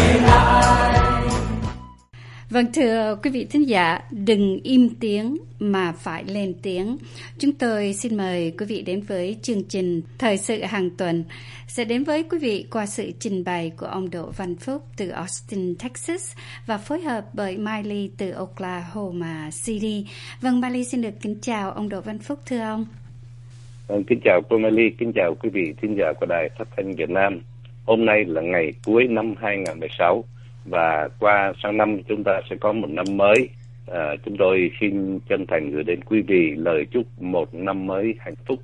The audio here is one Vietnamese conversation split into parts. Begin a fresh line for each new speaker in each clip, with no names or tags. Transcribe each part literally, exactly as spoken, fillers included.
Vâng, thưa quý vị thính giả, đừng im tiếng mà phải lên tiếng. Chúng tôi xin mời quý vị đến với chương trình Thời sự hàng tuần, sẽ đến với quý vị qua sự trình bày của ông Đỗ Văn Phúc từ Austin, Texas và phối hợp bởi Miley từ Oklahoma City. Vâng, Miley xin được kính chào ông Đỗ Văn Phúc, thưa ông.
Vâng, kính chào cô Miley, kính chào quý vị thính giả của Đài Phát thanh Việt Nam. Hôm nay là ngày cuối năm hai không một sáu. Và qua sang năm chúng ta sẽ có một năm mới. À, chúng tôi xin chân thành gửi đến quý vị lời chúc một năm mới hạnh phúc.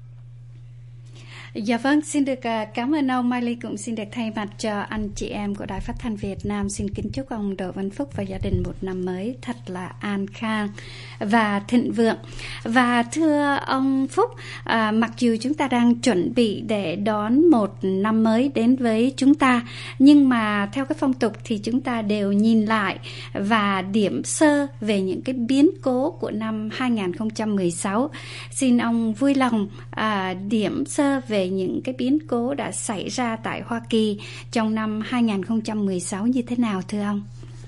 Dạ vâng, xin được cảm ơn ông. Miley cũng xin được thay mặt cho anh chị em của Đài Phát thanh Việt Nam xin kính chúc ông Đỗ Văn Phúc và gia đình một năm mới thật là an khang và thịnh vượng. Và thưa ông Phúc, à, mặc dù chúng ta đang chuẩn bị để đón một năm mới đến với chúng ta, nhưng mà theo cái phong tục thì chúng ta đều nhìn lại và điểm sơ về những cái biến cố của năm hai không một sáu. Xin ông vui lòng à, điểm sơ về những cái biến cố đã xảy ra tại Hoa Kỳ trong năm hai không một sáu như thế nào thưa ông?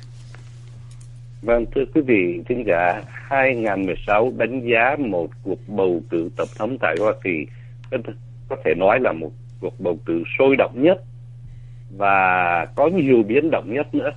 Vâng, thưa quý vị thính giả, hai không một sáu đánh giá một cuộc bầu cử tổng thống tại Hoa Kỳ có thể nói là một cuộc bầu cử sôi động nhất và có nhiều biến động nhất nữa.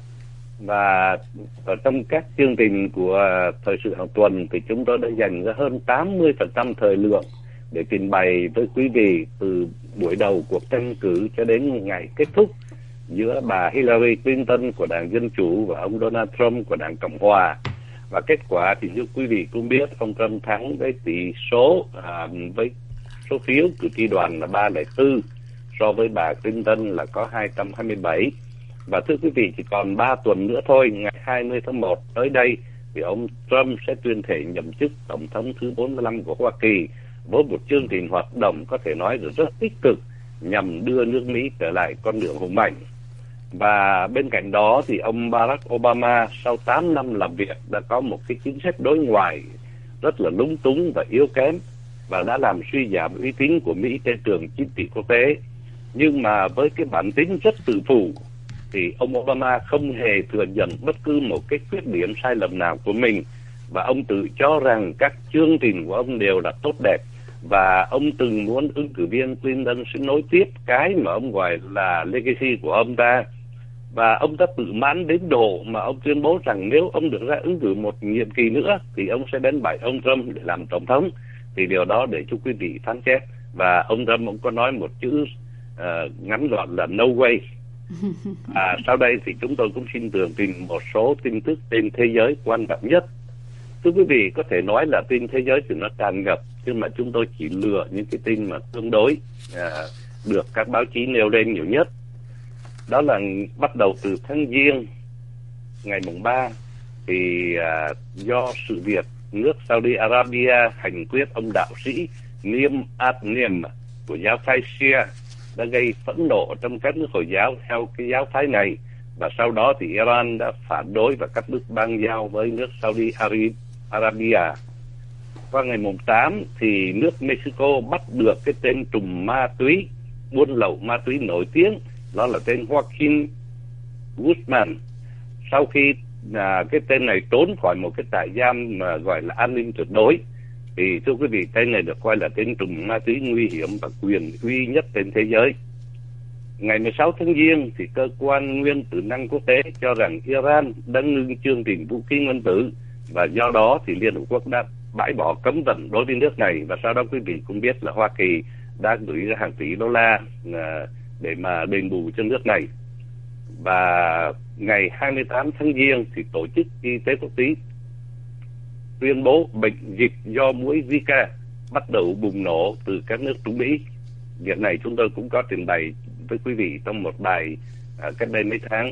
Và ở trong các chương trình của Thời sự hàng tuần thì chúng tôi đã dành ra hơn tám mươi phần trăm thời lượng để trình bày với quý vị từ buổi đầu cuộc tranh cử cho đến ngày kết thúc giữa bà Hillary Clinton của Đảng Dân Chủ và ông Donald Trump của Đảng Cộng Hòa. Và kết quả thì như quý vị cũng biết, ông Trump thắng với tỷ số à, với số phiếu cử tri đoàn là ba trăm lẻ bốn, so với bà Clinton là có hai trăm hai mươi bảy. Và thưa quý vị, chỉ còn ba tuần nữa thôi, ngày hai mươi tháng một tới đây thì ông Trump sẽ tuyên thệ nhậm chức tổng thống thứ bốn mươi lăm của Hoa Kỳ, với một chương trình hoạt động có thể nói là rất tích cực nhằm đưa nước Mỹ trở lại con đường hùng mạnh. Và bên cạnh đó thì ông Barack Obama sau tám năm làm việc đã có một cái chính sách đối ngoại rất là lúng túng và yếu kém và đã làm suy giảm uy tín của Mỹ trên trường chính trị quốc tế. Nhưng mà với cái bản tính rất tự phụ thì ông Obama không hề thừa nhận bất cứ một cái khuyết điểm sai lầm nào của mình, và ông tự cho rằng các chương trình của ông đều là tốt đẹp, và ông từng muốn ứng cử viên Clinton sẽ nối tiếp cái mà ông gọi là legacy của ông ta. Và ông ta tự mãn đến độ mà ông tuyên bố rằng nếu ông được ra ứng cử một nhiệm kỳ nữa thì ông sẽ đánh bại ông Trump để làm tổng thống. Thì điều đó để cho quý vị phán xét. Và ông Trump cũng có nói một chữ uh, ngắn gọn là no way. À, sau đây thì chúng tôi cũng xin tường trình một số tin tức trên thế giới quan trọng nhất. Thưa quý vị, có thể nói là tin thế giới thì nó tràn ngập, nhưng mà chúng tôi chỉ lựa những cái tin mà tương đối à, được các báo chí nêu lên nhiều nhất. Đó là bắt đầu từ tháng Giêng ngày mùng ba thì à, do sự việc nước Saudi Arabia hành quyết ông đạo sĩ Niêm Ad-Nim của giáo phái Shia đã gây phẫn nộ trong các nước Hồi giáo theo cái giáo phái này, và sau đó thì Iran đã phản đối và cắt đứt bang giao với nước Saudi Arabia. Qua ngày mùng tám thì nước Mexico bắt được cái tên trùm ma túy, buôn lậu ma túy nổi tiếng, đó là tên Joaquin Guzman. Sau khi à, cái tên này trốn khỏi một cái trại giam mà gọi là an ninh tuyệt đối, thì thưa quý vị, tên này được coi là tên trùm ma túy nguy hiểm và quyền uy nhất trên thế giới. Ngày mười sáu tháng Giêng thì cơ quan nguyên tử năng quốc tế cho rằng Iran đang ngưng chương trình vũ khí nguyên tử, và do đó thì Liên Hợp Quốc đã bãi bỏ cấm vận đối với nước này. Và sau đó quý vị cũng biết là Hoa Kỳ đã gửi ra hàng tỷ đô la à, để mà đền bù cho nước này. Và ngày hai mươi tám tháng Giêng thì Tổ chức Y tế Quốc tế tuyên bố bệnh dịch do muỗi Zika bắt đầu bùng nổ từ các nước Trung Mỹ. Việc này chúng tôi cũng có trình bày với quý vị trong một bài à, cách đây mấy tháng.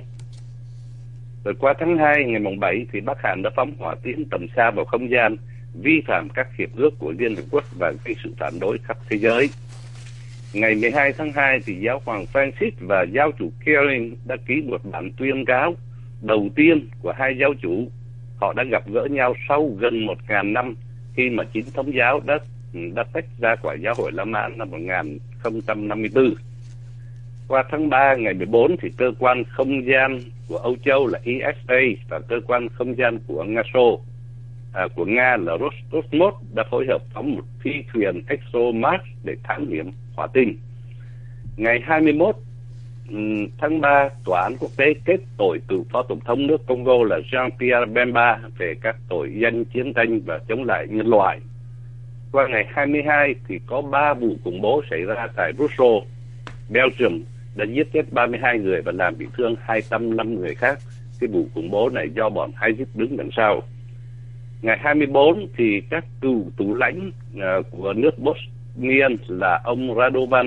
Rồi qua tháng hai ngày mùng bảy thì Bắc Hàn đã phóng hỏa tiễn tầm xa vào không gian, vi phạm các hiệp ước của Liên Hợp Quốc và gây sự phản đối khắp thế giới. Ngày mười hai tháng hai thì giáo hoàng Francis và giáo chủ Karen đã ký một bản tuyên cáo đầu tiên của hai giáo chủ. Họ đã gặp gỡ nhau sau gần một ngàn năm khi mà chính thống giáo đã đã tách ra khỏi giáo hội La Mã năm một nghìn không trăm năm mươi tư. Qua tháng ba ngày mười bốn thì cơ quan không gian của Âu Châu là e ét a và cơ quan không gian của Nga Xô, à, của Nga là Roscosmos đã phối hợp phóng một phi thuyền ExoMars để thám hiểm hỏa tinh. Ngày hai mươi mốt tháng ba, Tòa án quốc tế kết tội cựu Phó Tổng thống nước Congo là Jean-Pierre Bemba về các tội danh chiến tranh và chống lại nhân loại. Qua ngày hai mươi hai thì có ba vụ khủng bố xảy ra tại Brussels, Belgium, đã giết chết ba mươi hai người và làm bị thương hai trăm năm người khác. Cái vụ khủng bố này do bọn ISIS đứng đằng sau. Ngày hai mươi bốn thì các cựu thủ lãnh uh, của nước Bosnian là ông Radovan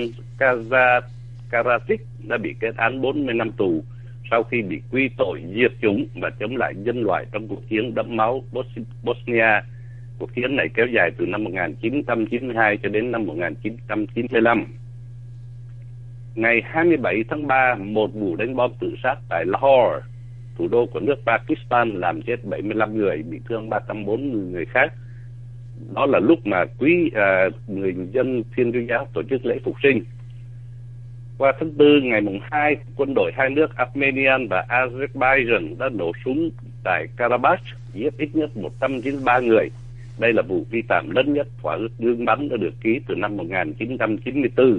Karadzic đã bị kết án bốn mươi năm tù sau khi bị quy tội diệt chủng và chống lại nhân loại trong cuộc chiến đẫm máu Bosnia. Cuộc chiến này kéo dài từ năm một nghìn chín trăm chín mươi hai cho đến năm một nghìn chín trăm chín mươi lăm. Ngày hai mươi bảy tháng ba, một vụ đánh bom tự sát tại Lahore, thủ đô của nước Pakistan, làm chết bảy mươi lăm người, bị thương ba trăm bốn mươi người khác. Đó là lúc mà quý uh, người dân Thiên Chúa giáo tổ chức lễ phục sinh. Qua tháng tư ngày mùng hai, quân đội hai nước Armenian và Azerbaijan đã nổ súng tại Karabakh, giết ít nhất một trăm chín mươi ba người. Đây là vụ vi phạm lớn nhất thỏa ước ngưng bắn đã được ký từ năm một nghìn chín trăm chín mươi tư.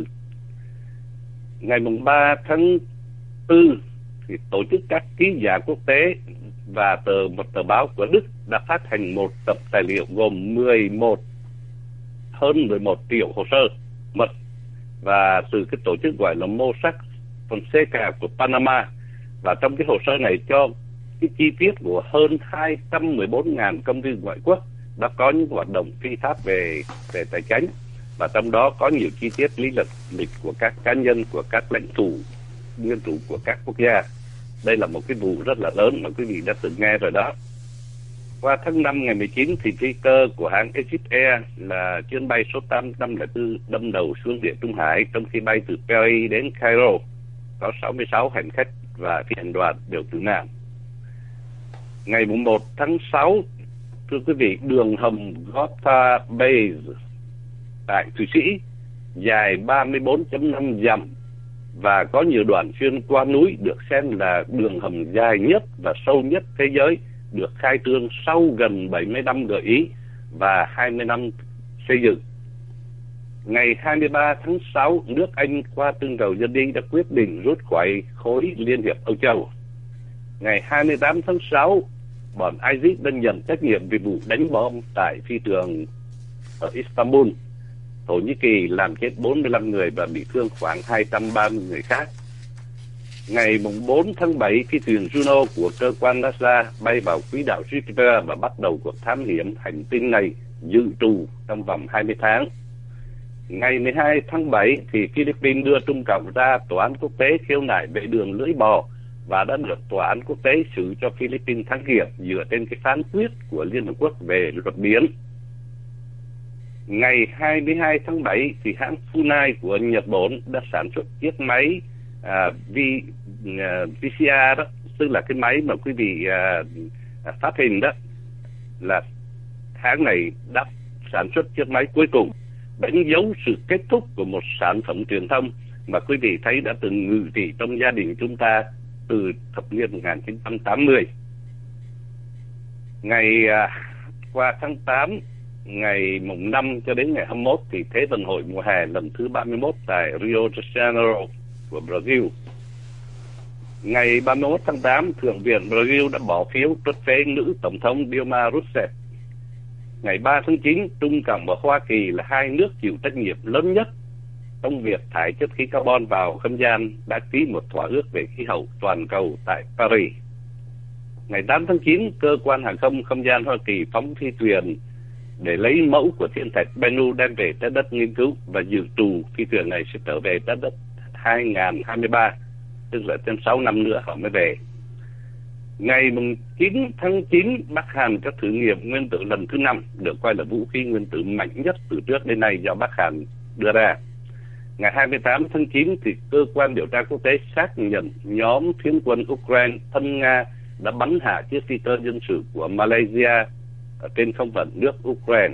Ngày mùng ba tháng tư, thì tổ chức các ký giả quốc tế và tờ một tờ báo của Đức đã phát hành một tập tài liệu gồm mười một hơn mười một triệu hồ sơ mật và từ cái tổ chức gọi là Mossack Fonseca của Panama, và trong cái hồ sơ này cho cái chi tiết của hơn hai trăm mười bốn nghìn công ty ngoại quốc đã có những hoạt động phi pháp về về tài chính, và trong đó có nhiều chi tiết lý lịch lịch của các cá nhân, của các lãnh tụ nguyên thủ của các quốc gia. Đây là một cái vụ rất là lớn mà quý vị đã từng nghe rồi đó. Qua tháng năm ngày mười chín thì phi cơ của hãng Egypt Air là chuyến bay số tám năm không không bốn đâm đầu xuống Địa Trung Hải trong khi bay từ Paris đến Cairo. Có sáu mươi sáu hành khách và phi hành đoàn đều tử nạn. Ngày một tháng sáu, thưa quý vị, đường hầm Gotha Base tại Thụy Sĩ dài ba mươi bốn phẩy năm dặm và có nhiều đoạn xuyên qua núi, được xem là đường hầm dài nhất và sâu nhất thế giới, được khai trương sau gần bảy mươi năm gợi ý và hai mươi năm xây dựng. Ngày hai mươi ba tháng sáu, nước Anh qua trưng cầu dân ý đã quyết định rút khỏi khối Liên hiệp Âu Châu. Ngày hai mươi tám tháng sáu, bọn ISIS đã nhận trách nhiệm về vụ đánh bom tại phi trường ở Istanbul, Thổ Nhĩ Kỳ, làm chết bốn mươi lăm người và bị thương khoảng hai trăm ba mươi người khác. Ngày bốn tháng bảy, phi thuyền Juno của cơ quan NASA bay vào quỹ đạo Jupiter và bắt đầu cuộc thám hiểm hành tinh này dự trù trong vòng hai mươi tháng. Ngày mười hai tháng bảy thì Philippines đưa Trung Cộng ra tòa án quốc tế khiếu nại về đường lưỡi bò và đã được tòa án quốc tế xử cho Philippines thắng kiện dựa trên cái phán quyết của Liên Hợp Quốc về luật biển. Ngày hai mươi hai tháng bảy thì hãng Funai của Nhật Bản đã sản xuất chiếc máy à, v, à, vê xê rờ đó, tức là cái máy mà quý vị à, phát hình đó, là hãng này đã sản xuất chiếc máy cuối cùng, đánh dấu sự kết thúc của một sản phẩm truyền thông mà quý vị thấy đã từng ngự trị trong gia đình chúng ta từ thập niên một nghìn chín trăm tám mươi. Ngày à, qua tháng tám, ngày mùng năm cho đến ngày hai mươi mốt thì Thế vận hội mùa hè lần thứ ba mươi mốt tại Rio de Janeiro của Brazil. Ngày ba mươi mốt tháng tám, Thượng viện Brazil đã bỏ phiếu truất phế nữ Tổng thống Dilma Rousseff. Ngày ba tháng chín, Trung Cộng và Hoa Kỳ là hai nước chịu trách nhiệm lớn nhất trong việc thải chất khí carbon vào không gian đã ký một thỏa ước về khí hậu toàn cầu tại Paris. Ngày tám tháng chín, Cơ quan Hàng không Không gian Hoa Kỳ phóng phi thuyền để lấy mẫu của thiên thạch Bennu đem về trái đất nghiên cứu, và dự trù phi thuyền này sẽ trở về trái đất hai nghìn không trăm hai mươi ba, tức là thêm sáu năm nữa họ mới về. Ngày chín tháng chín, Bắc Hàn có thử nghiệm nguyên tử lần thứ năm, được coi là vũ khí nguyên tử mạnh nhất từ trước đến nay do Bắc Hàn đưa ra. Ngày hai mươi tám tháng chín thì cơ quan điều tra quốc tế xác nhận nhóm phiến quân Ukraine thân Nga đã bắn hạ chiếc phi cơ dân sự của Malaysia ở trên không phận nước Ukraine.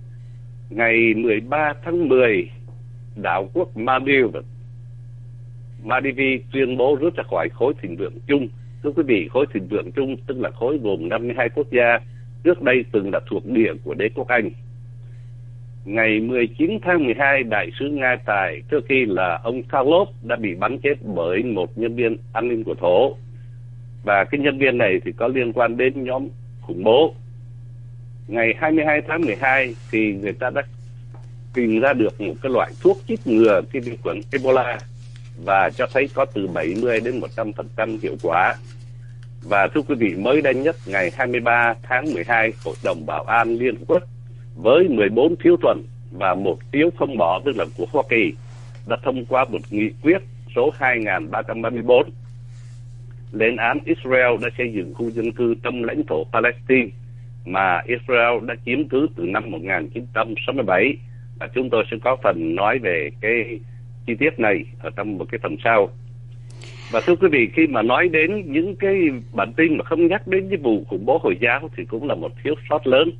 Ngày mười ba tháng mười, đảo quốc Maldives Maldives tuyên bố rút ra khỏi khối thịnh vượng chung. Thưa quý vị, khối thịnh vượng chung tức là khối gồm năm mươi hai quốc gia trước đây từng là thuộc địa của đế quốc Anh. Ngày mười chín tháng mười hai, đại sứ Nga tại Turkey là ông Karlov đã bị bắn chết bởi một nhân viên an ninh của Thổ. Và cái nhân viên này thì có liên quan đến nhóm khủng bố. Ngày hai mươi hai tháng mười hai thì người ta đã tìm ra được một cái loại thuốc chích ngừa cái vi khuẩn Ebola và cho thấy có từ bảy mươi đến một trăm phần trăm hiệu quả. Và thưa quý vị, mới đây nhất ngày hai mươi ba tháng mười hai, Hội đồng Bảo an Liên Hợp Quốc với mười bốn phiếu thuận và một phiếu không bỏ tức là của Hoa Kỳ đã thông qua một nghị quyết số hai nghìn ba trăm ba mươi tư lên án Israel đã xây dựng khu dân cư trong lãnh thổ Palestine mà Israel đã chiếm cứ từ năm một nghìn chín trăm sáu mươi bảy. Và chúng tôi sẽ có phần nói về cái chi tiết này ở trong một cái phần sau. Và thưa quý vị, khi mà nói đến những cái bản tin mà không nhắc đến cái vụ khủng bố Hồi giáo thì cũng là một thiếu sót lớn.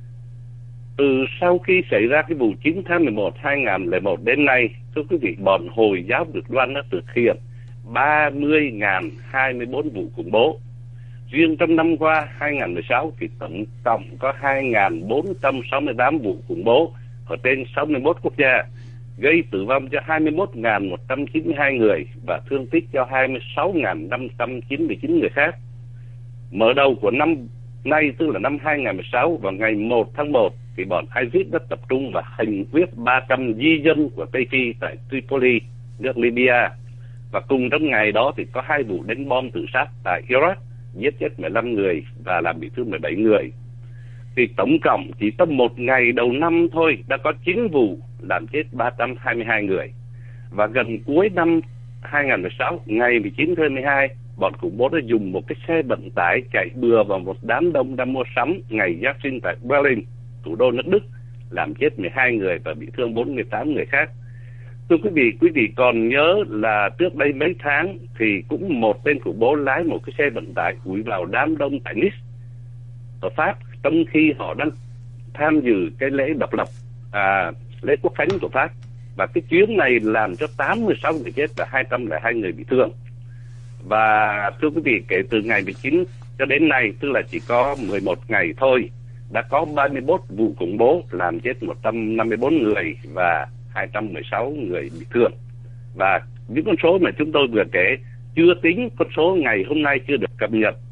Từ sau khi xảy ra cái vụ chín tháng mười một hai nghìn lẻ một đến nay, thưa quý vị, bọn Hồi giáo cực đoan đã thực hiện ba mươi nghìn hai mươi tư vụ khủng bố. Riêng trong năm qua hai nghìn mười sáu thì tổng cộng có hai nghìn bốn trăm sáu mươi tám vụ khủng bố ở trên sáu mươi mốt quốc gia, gây tử vong cho hai mươi mốt nghìn một trăm chín mươi hai người và thương tích cho hai mươi sáu nghìn năm trăm chín mươi chín người khác. Mở đầu của năm nay, tức là năm hai nghìn mười sáu, vào ngày một tháng một, thì bọn ISIS đã tập trung và hành quyết ba trăm di dân của Tây Phi tại Tripoli, nước Libya. Và cùng trong ngày đó thì có hai vụ đánh bom tự sát tại Iraq, giết chết mười lăm người và làm bị thương mười bảy người. Thì tổng cộng chỉ trong một ngày đầu năm thôi đã có chín vụ làm chết ba trăm hai mươi hai người. Và gần cuối năm hai nghìn mười sáu, ngày mười chín tháng mười hai, bọn khủng bố đã dùng một cái xe vận tải chạy bừa vào một đám đông đang mua sắm ngày Giáng sinh tại Berlin, thủ đô nước Đức, làm chết mười hai người và bị thương bốn mươi tám người khác. Thưa quý vị, quý vị còn nhớ là trước đây mấy tháng thì cũng một tên khủng bố lái một cái xe vận tải ủi vào đám đông tại Nice ở Pháp, trong khi họ đang tham dự cái lễ độc lập, à, lễ quốc khánh của Pháp. Và cái chuyến này làm cho tám mươi sáu người chết và hai trăm lẻ hai người bị thương. Và thưa quý vị, kể từ ngày mười chín cho đến nay, tức là chỉ có mười một ngày thôi, đã có ba mươi mốt vụ khủng bố làm chết một trăm năm mươi tư người và hai trăm mười sáu người bị thương. Và những con số mà chúng tôi vừa kể chưa tính con số ngày hôm nay chưa được cập nhật.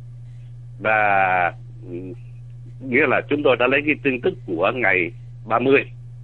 Và nghĩa là chúng tôi đã lấy cái tin tức của ngày ba mươi.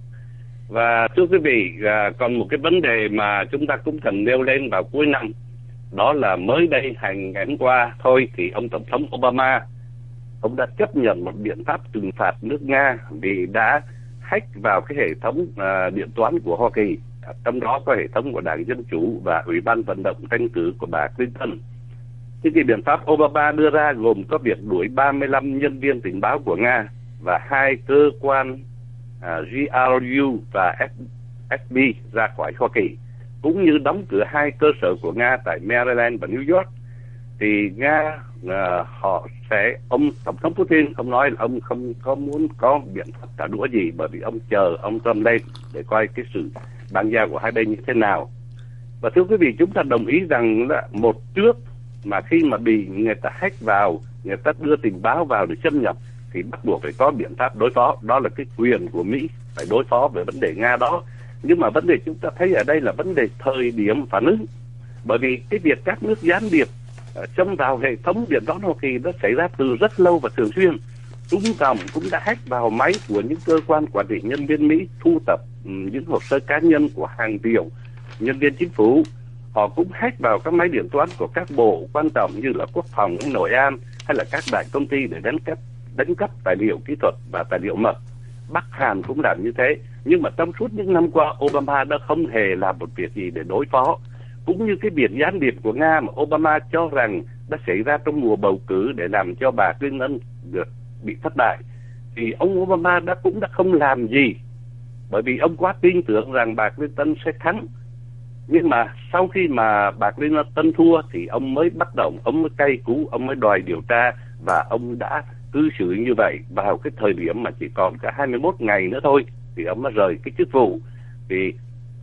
Và thưa quý vị, còn một cái vấn đề mà chúng ta cũng cần nêu lên vào cuối năm, đó là mới đây hành ngày hôm qua thôi thì ông Tổng thống Obama, ông đã chấp nhận một biện pháp trừng phạt nước Nga vì đã hack vào cái hệ thống uh, điện toán của Hoa Kỳ, trong đó có hệ thống của Đảng Dân Chủ và Ủy ban vận động tranh cử của bà Clinton. Thì cái biện pháp Obama đưa ra gồm có việc đuổi ba mươi lăm nhân viên tình báo của Nga và hai cơ quan uh, giê rờ u và ép bê i ra khỏi Hoa Kỳ, cũng như đóng cửa hai cơ sở của Nga tại Maryland và New York. Thì Nga uh, họ sẽ, ông Tổng thống Putin, ông nói là ông không có muốn có biện pháp trả đũa gì, bởi vì ông chờ ông Trump lên để coi cái sự băng giao của hai bên như thế nào. Và thưa quý vị, chúng ta đồng ý rằng là một trước mà khi mà bị người ta hack vào, người ta đưa tình báo vào để xâm nhập, thì bắt buộc phải có biện pháp đối phó. Đó là cái quyền của Mỹ phải đối phó về vấn đề Nga đó. Nhưng mà vấn đề chúng ta thấy ở đây là vấn đề thời điểm phản ứng. Bởi vì cái việc các nước gián điệp xâm vào hệ thống điện toán Hoa Kỳ đã xảy ra từ rất lâu và thường xuyên. Trung Cộng cũng đã hack vào máy của những cơ quan quản trị nhân viên Mỹ, thu thập những hồ sơ cá nhân của hàng triệu nhân viên chính phủ. Họ cũng hack vào các máy điện toán của các bộ quan trọng như là Quốc phòng, Nội an hay là các đại công ty để đánh cắp đánh cắp tài liệu kỹ thuật và tài liệu mật. Bắc Hàn cũng làm như thế. Nhưng mà trong suốt những năm qua, Obama đã không hề làm một việc gì để đối phó. Cũng như cái việc gián điệp của Nga mà Obama cho rằng đã xảy ra trong mùa bầu cử để làm cho bà Clinton được bị thất bại, thì ông Obama đã cũng đã không làm gì, bởi vì ông quá tin tưởng rằng bà Clinton sẽ thắng. Nhưng mà sau khi mà bà Clinton thua thì ông mới bắt đầu, ông mới cay cú, ông mới đòi điều tra, và ông đã cư xử như vậy vào cái thời điểm mà chỉ còn cả hai mươi mốt ngày nữa thôi thì ông mới rời cái chức vụ. Thì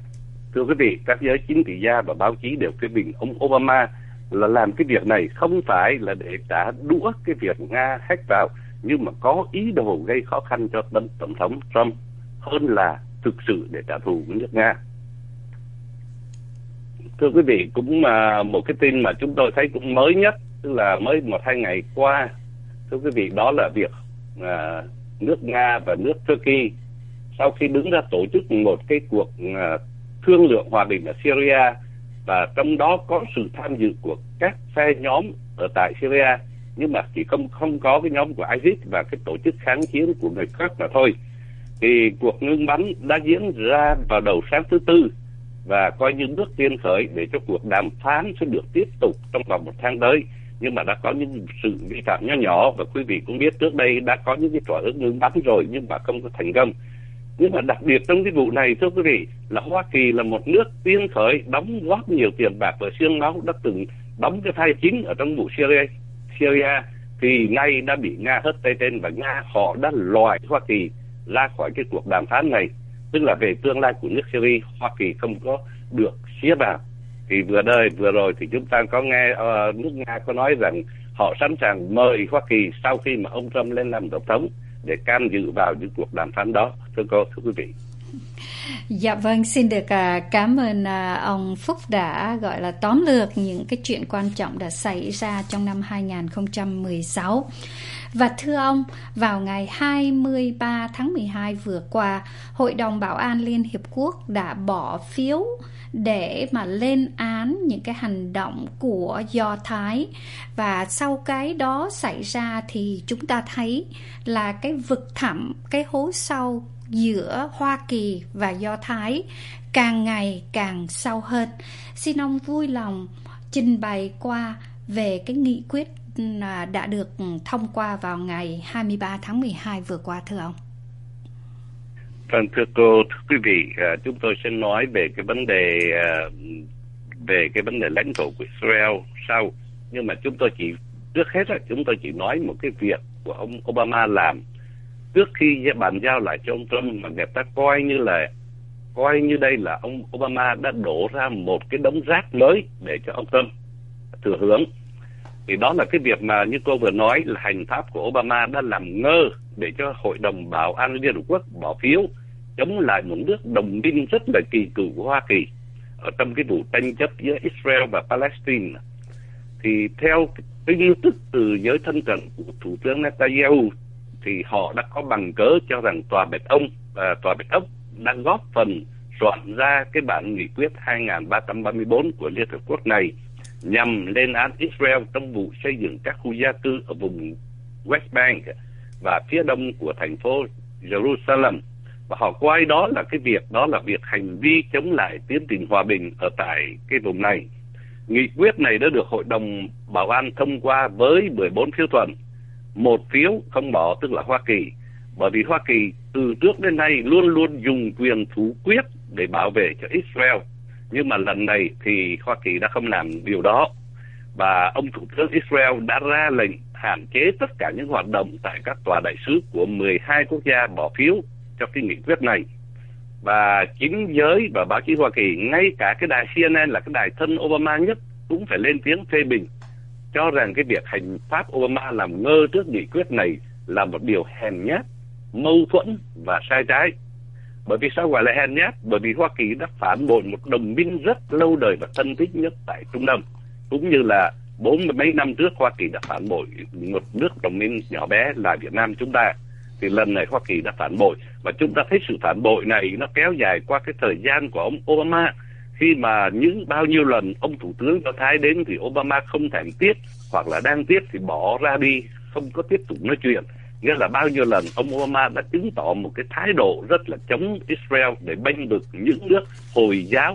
Thưa quý vị, các giới chính trị gia và báo chí đều phê bình ông Obama là làm cái việc này không phải là để trả đũa cái việc Nga hack vào, nhưng mà có ý đồ gây khó khăn cho Tổng thống Trump hơn là thực sự để trả thù với nước Nga. Thưa quý vị, cũng mà một cái tin mà chúng tôi thấy cũng mới nhất, tức là mới một hai ngày qua, thưa quý vị, đó là việc à, nước Nga và nước Turkey sau khi đứng ra tổ chức một cái cuộc à, thương lượng hòa bình ở Syria, và trong đó có sự tham dự của các phe nhóm ở tại Syria, nhưng mà chỉ không không có cái nhóm của ISIS và cái tổ chức kháng chiến của người khác mà thôi. Thì cuộc ngưng bắn đã diễn ra vào đầu sáng thứ Tư và coi như bước tiên khởi để cho cuộc đàm phán sẽ được tiếp tục trong vòng một tháng tới. Nhưng mà đã có những sự vi phạm nhỏ nhỏ, và quý vị cũng biết trước đây đã có những cái trò ước ngưng bắn rồi nhưng mà không có thành công. Nhưng mà đặc biệt trong cái vụ này, thưa quý vị, là Hoa Kỳ là một nước tiên khởi đóng góp nhiều tiền bạc và xương máu, đã từng đóng cái vai chính ở trong vụ Syria, Syria thì nay đã bị Nga hất tay tên, và Nga họ đã loại Hoa Kỳ ra khỏi cái cuộc đàm phán này, tức là về tương lai của nước Syria, Hoa Kỳ không có được xía vào. Thì vừa đời vừa rồi thì chúng ta có nghe uh, nước Nga có nói rằng họ sẵn sàng mời Hoa Kỳ sau khi mà ông Trump lên làm tổng thống để can dự vào những cuộc đàm phán đó. Thưa cô, thưa quý vị.
Dạ vâng, xin được uh, cảm ơn uh, ông Phúc đã gọi là tóm lược những cái chuyện quan trọng đã xảy ra trong năm hai không một sáu. Và thưa ông, vào ngày hai mươi ba tháng mười hai vừa qua, Hội đồng Bảo an Liên Hiệp Quốc đã bỏ phiếu để mà lên án những cái hành động của Do Thái. Và sau cái đó xảy ra thì chúng ta thấy là cái vực thẳm, cái hố sâu giữa Hoa Kỳ và Do Thái càng ngày càng sâu hơn. Xin ông vui lòng trình bày qua về cái nghị quyết đã được thông qua vào ngày hai mươi ba tháng mười hai vừa qua, thưa ông.
Vâng, thưa cô, thưa quý vị, chúng tôi sẽ nói về cái vấn đề về cái vấn đề lãnh thổ của Israel sau, nhưng mà chúng tôi chỉ trước hết là chúng tôi chỉ nói một cái việc của ông Obama làm trước khi bàn giao lại cho ông Trump, mà người ta coi như là coi như đây là ông Obama đã đổ ra một cái đống rác mới để cho ông Trump thừa hưởng. Thì đó là cái việc mà như cô vừa nói là hành pháp của Obama đã làm ngơ để cho Hội đồng Bảo an Liên Hợp Quốc bỏ phiếu chống lại một nước đồng minh rất là kỳ cựu của Hoa Kỳ ở trong cái vụ tranh chấp giữa Israel và Palestine. Thì theo cái tin tức từ giới thân cận của Thủ tướng Netanyahu thì họ đã có bằng cớ cho rằng Tòa Bạch Ốc và Tòa Bạch Ốc đã góp phần soạn ra cái bản nghị quyết hai ba ba bốn của Liên Hợp Quốc này nhằm lên án Israel trong vụ xây dựng các khu gia cư ở vùng West Bank và phía đông của thành phố Jerusalem. Và họ coi đó là cái việc đó là việc hành vi chống lại tiến trình hòa bình ở tại cái vùng này. Nghị quyết này đã được Hội đồng Bảo an thông qua với mười bốn phiếu thuận, một phiếu không bỏ, tức là Hoa Kỳ. Bởi vì Hoa Kỳ từ trước đến nay luôn luôn dùng quyền phủ quyết để bảo vệ cho Israel. Nhưng mà lần này thì Hoa Kỳ đã không làm điều đó. Và ông Thủ tướng Israel đã ra lệnh hạn chế tất cả những hoạt động tại các tòa đại sứ của mười hai quốc gia bỏ phiếu cho cái nghị quyết này. Và chính giới và báo chí Hoa Kỳ, ngay cả cái đài C N N là cái đài thân Obama nhất, cũng phải lên tiếng phê bình, cho rằng cái việc hành pháp Obama làm ngơ trước nghị quyết này là một điều hèn nhát, mâu thuẫn và sai trái. Bởi vì sao gọi là hèn nhát? Bởi vì Hoa Kỳ đã phản bội một đồng minh rất lâu đời và thân thích nhất tại Trung Đông, cũng như là bốn mươi mấy năm trước Hoa Kỳ đã phản bội một nước đồng minh nhỏ bé là Việt Nam chúng ta. Thì lần này Hoa Kỳ đã phản bội, và chúng ta thấy sự phản bội này nó kéo dài qua cái thời gian của ông Obama. Khi mà những bao nhiêu lần ông Thủ tướng Do Thái đến thì Obama không thèm tiếp, hoặc là đang tiếp thì bỏ ra đi, không có tiếp tục nói chuyện. Nghĩa là bao nhiêu lần ông Obama đã chứng tỏ một cái thái độ rất là chống Israel để bênh vực những nước Hồi giáo.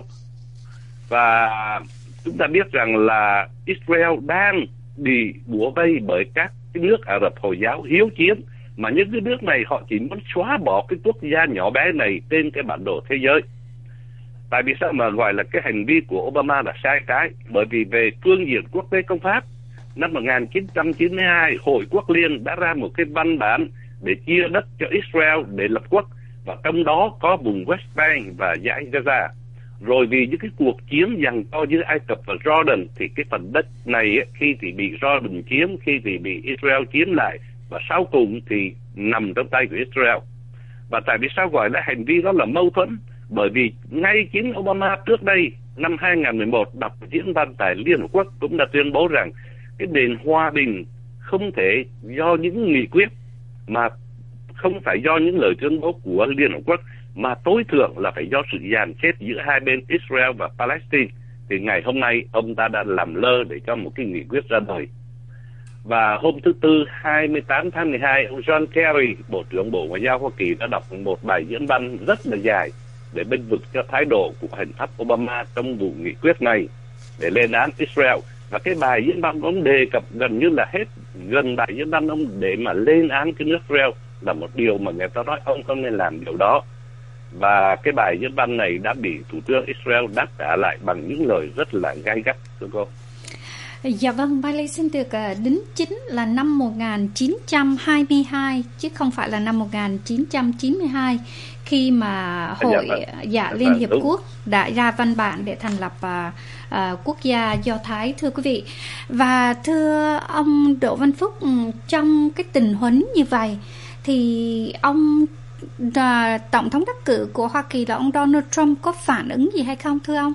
Và chúng ta biết rằng là Israel đang bị bủa vây bởi các cái nước Ả Rập Hồi giáo hiếu chiến, mà những cái nước này họ chỉ muốn xóa bỏ cái quốc gia nhỏ bé này trên cái bản đồ thế giới. Tại vì sao mà gọi là cái hành vi của Obama là sai trái? Bởi vì về phương diện quốc tế công pháp, năm một nghìn chín trăm chín mươi hai, Hội Quốc Liên đã ra một cái văn bản để chia đất cho Israel để lập quốc, và trong đó có vùng West Bank và dải Gaza. Rồi vì những cái cuộc chiến giằng co giữa Ai Cập và Jordan thì cái phần đất này ấy, khi thì bị Jordan chiếm, khi thì bị Israel chiếm lại, và sau cùng thì nằm trong tay của Israel. Và tại vì sao gọi là hành vi đó là mâu thuẫn? Bởi vì ngay chính Obama trước đây năm hai không một một đọc diễn văn tại Liên Hợp Quốc cũng đã tuyên bố rằng cái nền hòa bình không thể do những nghị quyết, mà không phải do những lời tuyên bố của Liên Hợp Quốc, mà tối thượng là phải do sự dàn xếp giữa hai bên Israel và Palestine. Thì ngày hôm nay ông ta đã làm lơ để cho một cái nghị quyết ra đời. Và hôm thứ Tư hai mươi tám tháng mười hai, ông John Kerry, Bộ trưởng Bộ Ngoại giao Hoa Kỳ đã đọc một bài diễn văn rất là dài để bênh vực cho thái độ của hành pháp Obama trong vụ nghị quyết này để lên án Israel. Và cái bài diễn văn ông đề cập gần như là hết gần bài diễn văn ông để mà lên án cái nước Israel, là một điều mà người ta nói ông không nên làm điều đó. Và cái bài diễn văn này đã bị Thủ tướng Israel đáp trả lại bằng những lời rất là gay gắt, thưa cô.
Dạ vâng, Bailey xin được đính chính là năm một nghìn chín trăm hai mươi hai chứ không phải là năm một nghìn chín trăm chín mươi hai, khi mà Hội dạ, dạ, Liên Hiệp đúng. Quốc đã ra văn bản để thành lập uh, uh, quốc gia Do Thái, thưa quý vị. Và thưa ông Đỗ Văn Phúc, trong cái tình huống như vậy thì ông uh, Tổng thống đắc cử của Hoa Kỳ là ông Donald Trump có phản ứng gì hay không, thưa ông?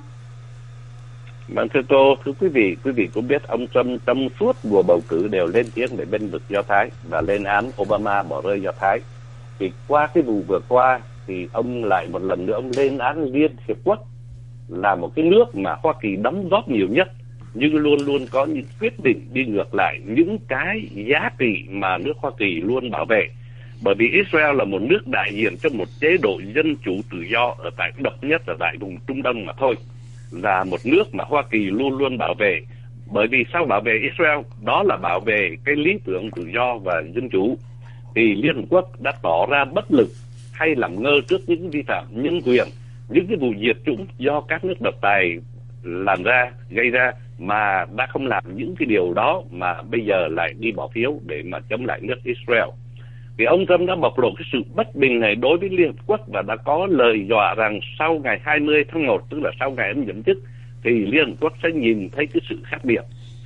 Bạn thưa cô, thưa quý vị, quý vị cũng biết ông Trump trong suốt mùa bầu cử đều lên tiếng để bênh vực Do Thái và lên án Obama bỏ rơi Do Thái. Thì qua cái vụ vừa qua thì ông lại một lần nữa ông lên án Liên Hiệp Quốc là một cái nước mà Hoa Kỳ đóng góp nhiều nhất, nhưng luôn luôn có những quyết định đi ngược lại những cái giá trị mà nước Hoa Kỳ luôn bảo vệ. Bởi vì Israel là một nước đại diện cho một chế độ dân chủ tự do ở tại độc nhất ở tại vùng Trung Đông mà thôi, là một nước mà Hoa Kỳ luôn luôn bảo vệ. Bởi vì sao bảo vệ Israel? Đó là bảo vệ cái lý tưởng tự do và dân chủ. Thì Liên Hợp Quốc đã tỏ ra bất lực hay làm ngơ trước những vi phạm nhân quyền, những cái vụ diệt chủng do các nước độc tài làm ra, gây ra, mà đã không làm những cái điều đó mà bây giờ lại đi bỏ phiếu để mà chống lại nước Israel. Thì ông Trump đã bộc lộ cái sự bất bình này đối với Liên Hợp Quốc và đã có lời dọa rằng sau ngày hai mươi tháng một, tức là sau ngày ông nhậm chức, thì Liên Hợp Quốc sẽ nhìn thấy cái sự khác biệt.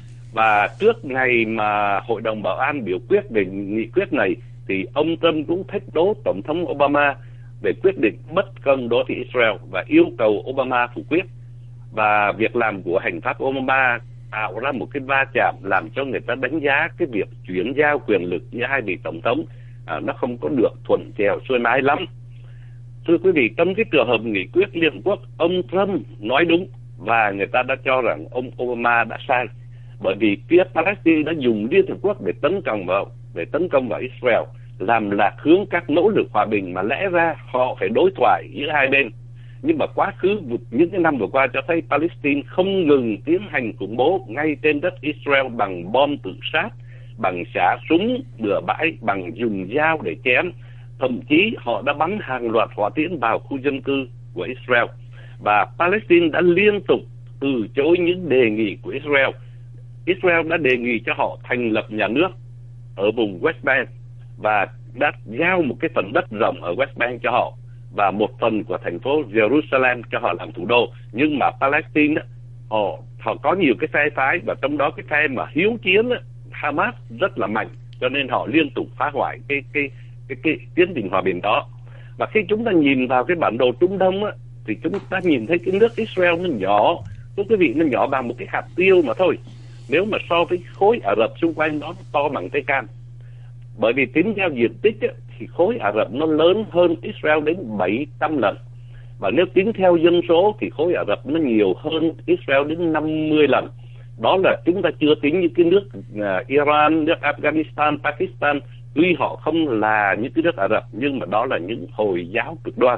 Và trước ngày mà Hội đồng Bảo an biểu quyết về nghị quyết này thì ông Trump cũng thách đố Tổng thống Obama về quyết định bất công đối với Israel và yêu cầu Obama phủ quyết. Và việc làm của hành pháp Obama tạo ra một cái va chạm làm cho người ta đánh giá cái việc chuyển giao quyền lực giữa hai vị tổng thống à, nó không có được thuận trèo xuôi mái lắm. Thưa quý vị, trong cái trường hợp nghị quyết Liên Hợp Quốc, ông Trump nói đúng và người ta đã cho rằng ông Obama đã sai, bởi vì phía Palestine đã dùng Liên Hợp Quốc để tấn công vào để tấn công vào Israel, làm lạc hướng các nỗ lực hòa bình mà lẽ ra họ phải đối thoại giữa hai bên. Nhưng mà quá khứ những cái năm vừa qua cho thấy Palestine không ngừng tiến hành khủng bố ngay trên đất Israel bằng bom tự sát, bằng xả súng bừa bãi, bằng dùng dao để chém. Thậm chí họ đã bắn hàng loạt hỏa tiễn vào khu dân cư của Israel. Và Palestine đã liên tục từ chối những đề nghị của Israel. Israel đã đề nghị cho họ thành lập nhà nước ở vùng West Bank và đã giao một cái phần đất rộng ở West Bank cho họ và một phần của thành phố Jerusalem cho họ làm thủ đô. Nhưng mà Palestine họ, họ có nhiều cái phe phái, và trong đó cái phe mà hiếu chiến Hamas rất là mạnh, cho nên họ liên tục phá hoại cái cái cái, cái tiến trình hòa bình đó. Và khi chúng ta nhìn vào cái bản đồ Trung Đông á, thì chúng ta nhìn thấy cái nước Israel nó nhỏ, thưa quý vị, nó nhỏ bằng một cái hạt tiêu mà thôi. Nếu mà so với khối Ả Rập xung quanh đó, nó to bằng cây cam. Bởi vì tính theo diện tích á, thì khối Ả Rập nó lớn hơn Israel đến bảy trăm lần. Và nếu tính theo dân số thì khối Ả Rập nó nhiều hơn Israel đến năm mươi lần. Đó là chúng ta chưa tính những cái nước uh, Iran, nước Afghanistan, Pakistan. Tuy họ không là những cái nước Ả Rập, nhưng mà đó là những Hồi giáo cực đoan.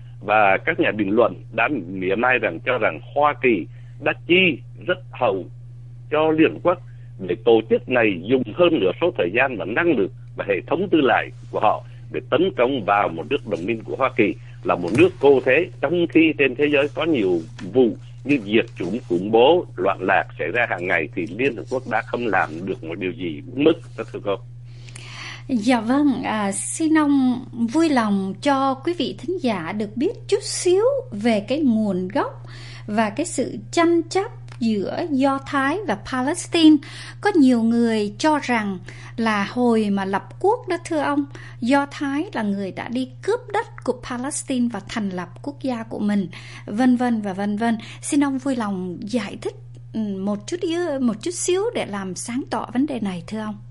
Và các nhà bình luận đã mỉa mai rằng cho rằng Hoa Kỳ đã chi rất hậu cho Liên Hợp Quốc để tổ chức này dùng hơn nửa số thời gian và năng lực và hệ thống tư lại của họ để tấn công vào một nước đồng minh của Hoa Kỳ, là một nước cô thế, trong khi trên thế giới có nhiều vụ như diệt chủng, khủng bố, loạn lạc xảy ra hàng ngày, thì Liên Hợp Quốc đã không làm được một điều gì đúng mức, thưa cô.
Dạ vâng, à, xin ông vui lòng cho quý vị thính giả được biết chút xíu về cái nguồn gốc và cái sự tranh chấp giữa Do Thái và Palestine. Có nhiều người cho rằng là hồi mà lập quốc đó thưa ông, Do Thái là người đã đi cướp đất của Palestine và thành lập quốc gia của mình, vân vân và vân vân. Xin ông vui lòng giải thích một chút một chút xíu để làm sáng tỏ vấn đề này thưa ông.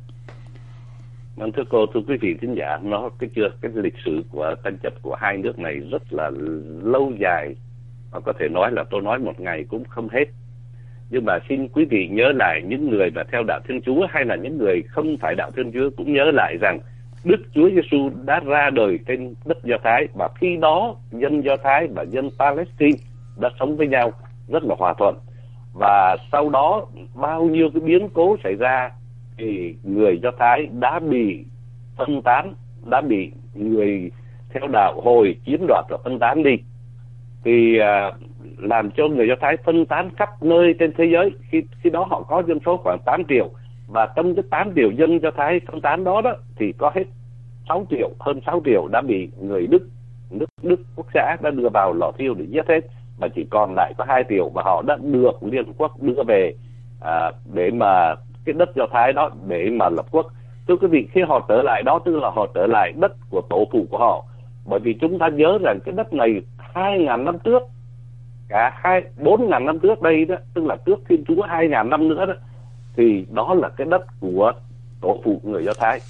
Vâng, thưa cô, thưa quý vị thính giả, nó cái chưa cái lịch sử của tranh chấp của hai nước này rất là lâu dài, và có thể nói là tôi nói một ngày cũng không hết. Nhưng mà xin quý vị nhớ lại, những người mà theo đạo Thiên Chúa hay là những người không phải đạo Thiên Chúa cũng nhớ lại rằng Đức Chúa Giêsu đã ra đời trên đất Do Thái, và khi đó dân Do Thái và dân Palestine đã sống với nhau rất là hòa thuận. Và sau đó bao nhiêu cái biến cố xảy ra thì người Do Thái đã bị phân tán, đã bị người theo đạo Hồi chiếm đoạt và phân tán đi, thì uh, làm cho người Do Thái phân tán khắp nơi trên thế giới. Khi khi đó họ có dân số khoảng tám triệu, và trong cái tám triệu dân Do Thái phân tán đó đó thì có hết sáu triệu, hơn sáu triệu đã bị người Đức, nước Đức quốc xã đã đưa vào lò thiêu để giết hết, và chỉ còn lại có hai triệu, và họ đã được Liên Hợp Quốc đưa về à, để mà cái đất Do Thái đó để mà lập quốc. Thưa quý vị, khi họ trở lại đó tức là họ trở lại đất của tổ phụ của họ, bởi vì chúng ta nhớ rằng cái đất này hai ngàn năm trước, cả hai bốn ngàn năm trước đây đó, tức là trước Thiên Chúa hai ngàn năm nữa đó, thì đó là cái đất của tổ phụ người Do Thái.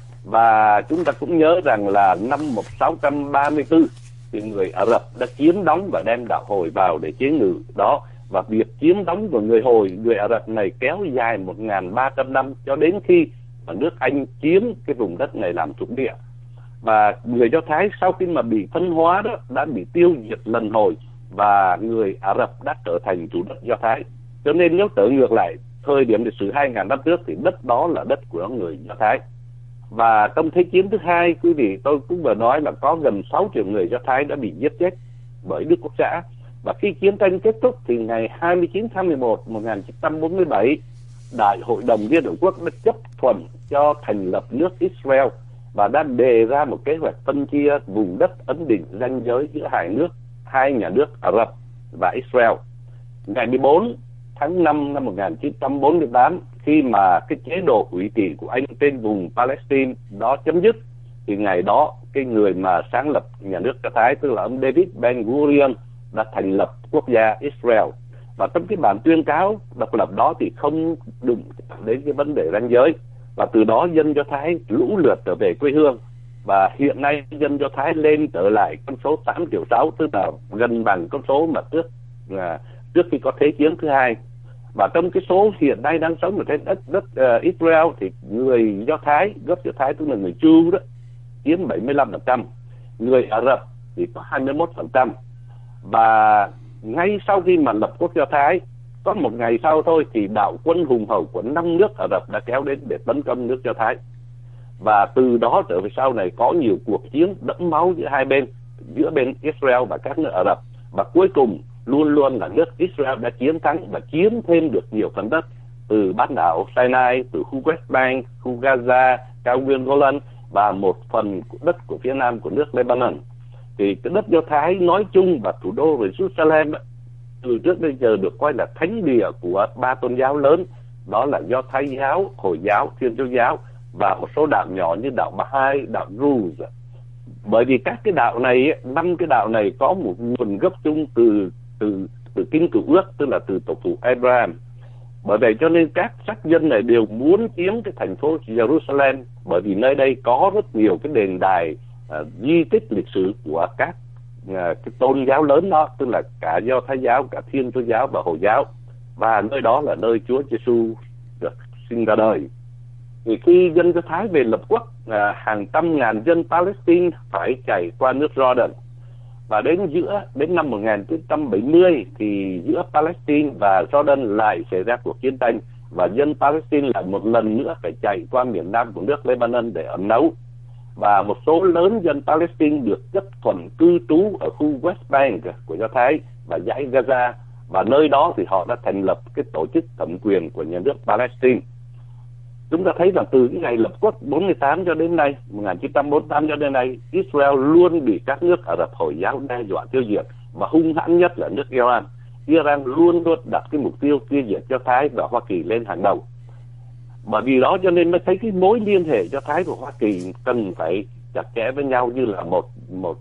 Và chúng ta cũng nhớ rằng là năm một nghìn sáu trăm ba mươi tư thì người Ả Rập đã chiếm đóng và đem đạo Hồi vào để chế ngự đó. Và việc chiếm đóng của người Hồi, người Ả Rập này kéo dài một nghìn ba trăm năm, cho đến khi mà nước Anh chiếm cái vùng đất này làm thuộc địa. Và người Do Thái sau khi mà bị phân hóa đó đã bị tiêu diệt lần hồi, và người Ả Rập đã trở thành chủ đất Do Thái. Cho nên nếu trở ngược lại thời điểm lịch sử hai ngàn năm trước thì đất đó là đất của người Do Thái. Và trong Thế chiến thứ hai, quý vị, tôi cũng vừa nói là có gần sáu triệu người Do Thái đã bị giết chết bởi Đức Quốc xã. Và khi chiến tranh kết thúc thì ngày hai mươi chín tháng mười một năm một nghìn chín trăm bốn mươi bảy, Đại hội đồng Liên Hợp Quốc đã chấp thuận cho thành lập nước Israel và đã đề ra một kế hoạch phân chia vùng đất ấn định ranh giới giữa hai nước, hai nhà nước Ả Rập và Israel. Ngày mười bốn tháng năm năm một nghìn chín trăm bốn mươi tám, khi mà cái chế độ ủy trị của Anh trên vùng Palestine đó chấm dứt, thì ngày đó cái người mà sáng lập nhà nước Do Thái, tức là ông David Ben-Gurion, đã thành lập quốc gia Israel. Và trong cái bản tuyên cáo độc lập đó thì không đụng đến cái vấn đề ranh giới, và từ đó dân Do Thái lũ lượt trở về quê hương. Và hiện nay dân Do Thái lên trở lại con số tám triệu sáu, tức là gần bằng con số mà trước à, trước khi có Thế chiến thứ hai. Và trong cái số hiện nay đang sống ở trên đất đất uh, Israel thì người Do Thái, gốc Do Thái tức là người Jew đó, chiếm bảy mươi lăm phần trăm, người Ả Rập thì có hai mươi mốt phần trăm. Và ngay sau khi mà lập quốc Do Thái, có một ngày sau thôi thì đạo quân hùng hậu của năm nước Ả Rập đã kéo đến để tấn công nước Do Thái. Và từ đó trở về sau này có nhiều cuộc chiến đẫm máu giữa hai bên, giữa bên Israel và các nước Ả Rập. Và cuối cùng luôn luôn là nước Israel đã chiến thắng và chiếm thêm được nhiều phần đất từ bán đảo Sinai, từ khu West Bank, khu Gaza, cao nguyên Golan và một phần đất của phía nam của nước Lebanon. Thì cái đất Do Thái nói chung và thủ đô Jerusalem từ trước đến giờ được coi là thánh địa của ba tôn giáo lớn, đó là Do Thái giáo, Hồi giáo, Thiên Chúa giáo và một số đạo nhỏ như đạo Bahai, đạo Druze. Bởi vì các cái đạo này, năm cái đạo này có một nguồn gốc chung từ từ từ Kinh Cựu Ước, tức là từ tổ phụ Abraham. Bởi vậy cho nên các sắc dân này đều muốn chiếm cái thành phố Jerusalem, bởi vì nơi đây có rất nhiều cái đền đài uh, di tích lịch sử của các uh, cái tôn giáo lớn đó, tức là cả Do Thái giáo, cả Thiên Chúa giáo và Hồi giáo. Và nơi đó là nơi Chúa Giêsu được sinh ra đời. Thì khi dân Do Thái về lập quốc, uh, hàng trăm ngàn dân Palestine phải chạy qua nước Jordan. Và đến giữa đến năm một nghìn chín trăm bảy mươi thì giữa Palestine và Jordan lại xảy ra cuộc chiến tranh, và dân Palestine lại một lần nữa phải chạy qua miền nam của nước Lebanon để ẩn náu. Và một số lớn dân Palestine được chấp thuận cư trú ở khu West Bank của Do Thái và dãy Gaza, và nơi đó thì họ đã thành lập cái tổ chức thẩm quyền của nhà nước Palestine. chúng ta thấy rằng từ cái ngày lập quốc bốn mươi tám cho đến nay, một nghìn chín trăm bốn mươi tám cho đến nay, Israel luôn bị các nước Ả Rập Hồi giáo đe dọa tiêu diệt, và hung hãn nhất là nước Iran. Iran luôn luôn đặt cái mục tiêu tiêu diệt Do Thái và Hoa Kỳ lên hàng đầu. Bởi vì đó cho nên mới thấy cái mối liên hệ Do Thái và Hoa Kỳ cần phải chặt chẽ với nhau như là một một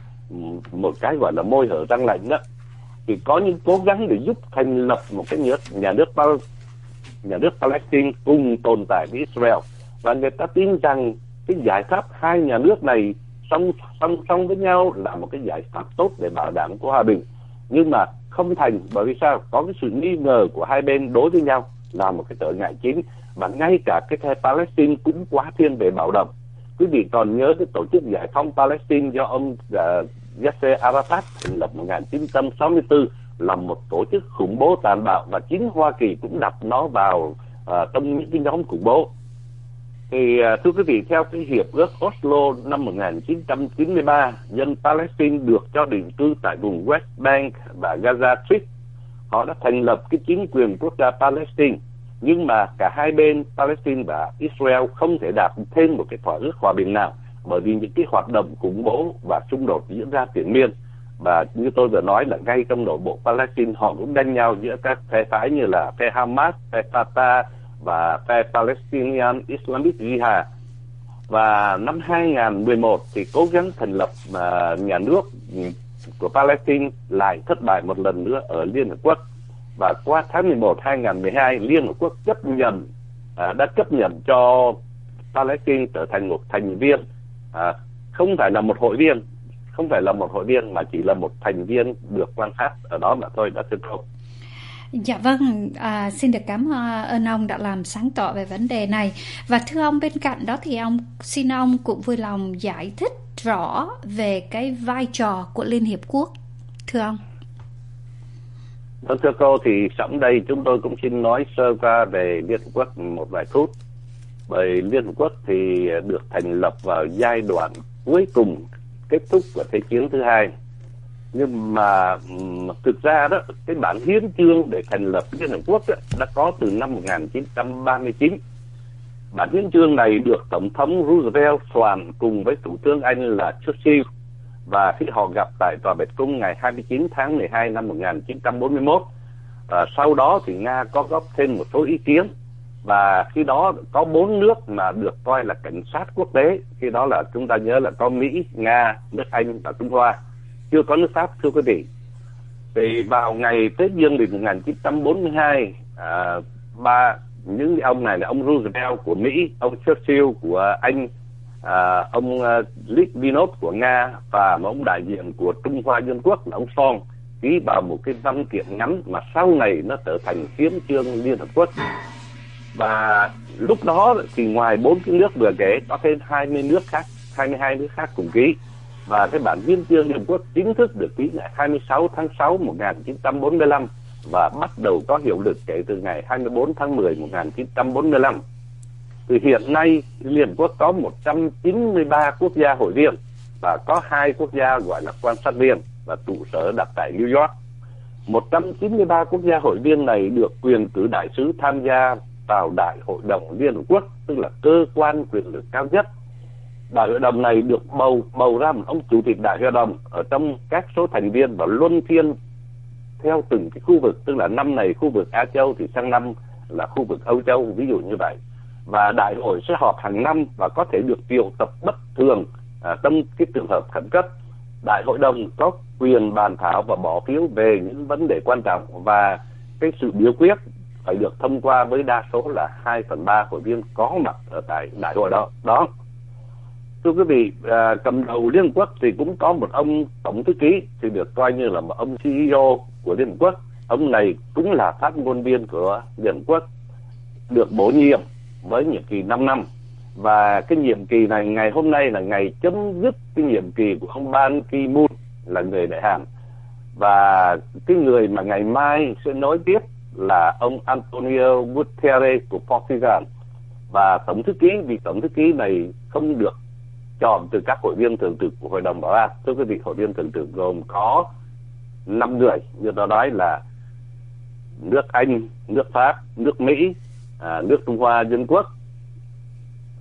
một cái gọi là môi hở răng lạnh đó. Thì có những cố gắng để giúp thành lập một cái nước nhà nước nhà nước Palestine cùng tồn tại với Israel, và người ta tin rằng cái giải pháp hai nhà nước này song song song với nhau là một cái giải pháp tốt để bảo đảm của hòa bình. Nhưng mà không thành, bởi vì sao? Có cái sự nghi ngờ của hai bên đối với nhau là một cái trở ngại chính, và ngay cả cái phe Palestine cũng quá thiên về bạo động. Quý vị còn nhớ cái tổ chức giải phóng Palestine do ông uh, Yasser Arafat thành lập một nghìn chín trăm sáu mươi tư là một tổ chức khủng bố tàn bạo, và chính Hoa Kỳ cũng đặt nó vào uh, trong những cái nhóm khủng bố. Thì uh, thưa quý vị, theo cái hiệp ước Oslo năm một nghìn chín trăm chín mươi ba, dân Palestine được cho định cư tại vùng West Bank và Gaza Strip. Họ đã thành lập cái chính quyền quốc gia Palestine, nhưng mà cả hai bên Palestine và Israel không thể đạt thêm một cái thỏa ước hòa bình nào, bởi vì những cái hoạt động khủng bố và xung đột diễn ra triền miên. Và như tôi vừa nói là ngay trong nội bộ Palestine họ cũng đánh nhau giữa các phe phái như là phe Hamas, phe Fatah và phe Palestinian Islamic Jihad. Và năm hai nghìn mười một thì cố gắng thành lập uh, nhà nước của Palestine lại thất bại một lần nữa ở Liên Hợp Quốc. Và qua tháng mười một năm hai nghìn mười hai, Liên Hợp Quốc chấp nhận uh, đã chấp nhận cho Palestine trở thành một thành viên, uh, không phải là một hội viên, không phải là một hội viên mà chỉ là một thành viên được quan sát ở đó mà thôi. Đã thưa cô.
Dạ vâng, à, xin được cảm ơn ông đã làm sáng tỏ về vấn đề này. Và thưa ông, bên cạnh đó thì ông xin ông cũng vui lòng giải thích rõ về cái vai trò của Liên Hiệp Quốc, thưa ông.
Vâng, thưa cô, thì sẵn đây chúng tôi cũng xin nói sơ qua về Liên Hợp Quốc một vài phút. Bởi Liên Hợp Quốc thì được thành lập vào giai đoạn cuối cùng kết thúc của Thế chiến thứ hai. Nhưng mà thực ra đó, cái bản hiến chương để thành lập Liên Hợp Quốc đó, đã có từ năm một nghìn chín trăm ba mươi chín. Bản hiến chương này được Tổng thống Roosevelt soạn cùng với Thủ tướng Anh là Churchill, và khi họ gặp tại Tòa Bạch Cung ngày hai mươi chín tháng mười hai năm một nghìn chín trăm bốn mươi mốt. À, sau đó thì Nga có góp thêm một số ý kiến, và khi đó có bốn nước mà được coi là cảnh sát quốc tế. Khi đó là chúng ta nhớ là có Mỹ, Nga, nước Anh và Trung Hoa, chưa có nước Pháp, thưa quý vị. Thì vào ngày Tết Dương lịch một nghìn chín trăm bốn mươi hai, à, ba những ông này là ông Roosevelt của Mỹ, ông Churchill của Anh, à, ông uh, Litvinov của Nga và một ông đại diện của Trung Hoa Dân Quốc là ông Son ký vào một cái văn kiện ngắn mà sau này nó trở thành hiến chương Liên Hợp Quốc. Và lúc đó thì ngoài bốn cái nước vừa kể có thêm hai mươi nước khác, hai mươi hai nước khác cùng ký. Và cái bản hiến chương Liên Hợp Quốc chính thức được ký ngày hai mươi sáu tháng sáu năm một nghìn chín trăm bốn mươi lăm và bắt đầu có hiệu lực kể từ ngày hai mươi bốn tháng mười năm một nghìn chín trăm bốn mươi lăm. Từ hiện nay Liên Hợp Quốc có một trăm chín mươi ba quốc gia hội viên và có hai quốc gia gọi là quan sát viên và trụ sở đặt tại New York. một trăm chín mươi ba quốc gia hội viên này được quyền cử đại sứ tham gia vào Đại hội đồng Liên Hợp Quốc, tức là cơ quan quyền lực cao nhất. Đại hội đồng này được bầu bầu ra một ông chủ tịch đại hội đồng ở trong các số thành viên và luân phiên theo từng cái khu vực, tức là năm này khu vực Á Châu thì sang năm là khu vực Âu Châu, ví dụ như vậy. Và đại hội sẽ họp hàng năm và có thể được triệu tập bất thường à, trong cái trường hợp khẩn cấp. Đại hội đồng có quyền bàn thảo và bỏ phiếu về những vấn đề quan trọng, và cái sự biểu quyết phải được thông qua với đa số là hai phần ba hội viên có mặt ở tại đại hội đó. đó. Thưa quý vị, à, cầm đầu Liên Hợp Quốc thì cũng có một ông tổng thư ký thì được coi như là một ông xê e ô của Liên Hợp Quốc. Ông này cũng là phát ngôn viên của Liên Hợp Quốc, được bổ nhiệm với nhiệm kỳ năm năm. Và cái nhiệm kỳ này ngày hôm nay là ngày chấm dứt cái nhiệm kỳ của ông Ban Ki-moon là người đại hàn. Và cái người mà ngày mai sẽ nối tiếp là ông Antonio Guterres của Portugal. Và tổng thư ký, vì tổng thư ký này không được chọn từ các hội viên thường trực của Hội đồng Bảo an. Thưa quý vị, hội viên thường trực gồm có năm người, như tôi nói là nước Anh, nước Pháp, nước Mỹ, à, nước Trung Hoa Dân Quốc,